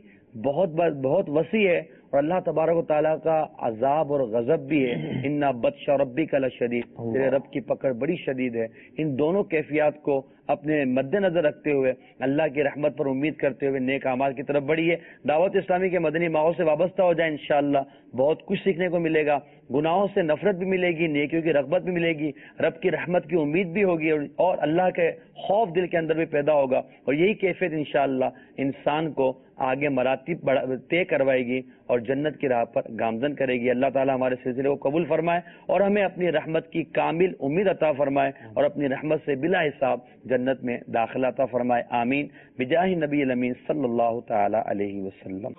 بہت وسیع ہے، اور اللہ تبارک و تعالیٰ کا عذاب اور غضب بھی ہے. ان بطش ربک لشدید، تیرے رب کی پکڑ بڑی شدید ہے. ان دونوں کیفیات کو اپنے مد نظر رکھتے ہوئے اللہ کی رحمت پر امید کرتے ہوئے نیک اعمال کی طرف بڑھیے. دعوت اسلامی کے مدنی ماحول سے وابستہ ہو جائیں، انشاءاللہ بہت کچھ سیکھنے کو ملے گا. گناہوں سے نفرت بھی ملے گی، نیکیوں کی رغبت بھی ملے گی، رب کی رحمت کی امید بھی ہوگی، اور اللہ کے خوف دل کے اندر بھی پیدا ہوگا، اور یہی کیفیت انشاءاللہ انسان کو آگے مراتب طے کروائے گی اور جنت کی راہ پر گامزن کرے گی۔ اللہ تعالی ہمارے سلسلے کو قبول فرمائے اور ہمیں اپنی رحمت کی کامل امید عطا فرمائے اور اپنی رحمت سے بلا حساب جنت میں داخلہ عطا فرمائے، آمین، بجاہ نبی الامین صلی اللہ تعالی علیہ وسلم۔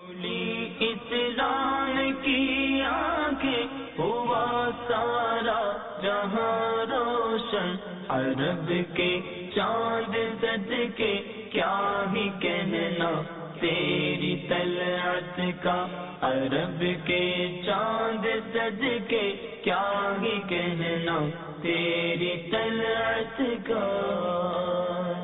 ہوا سارا جہاں روشن، عرب کے چاند صدقے کیا ہی کہنا تیری طلعت کا، عرب کے چاند صدقے کیا ہی کہنا تیری طلعت کا۔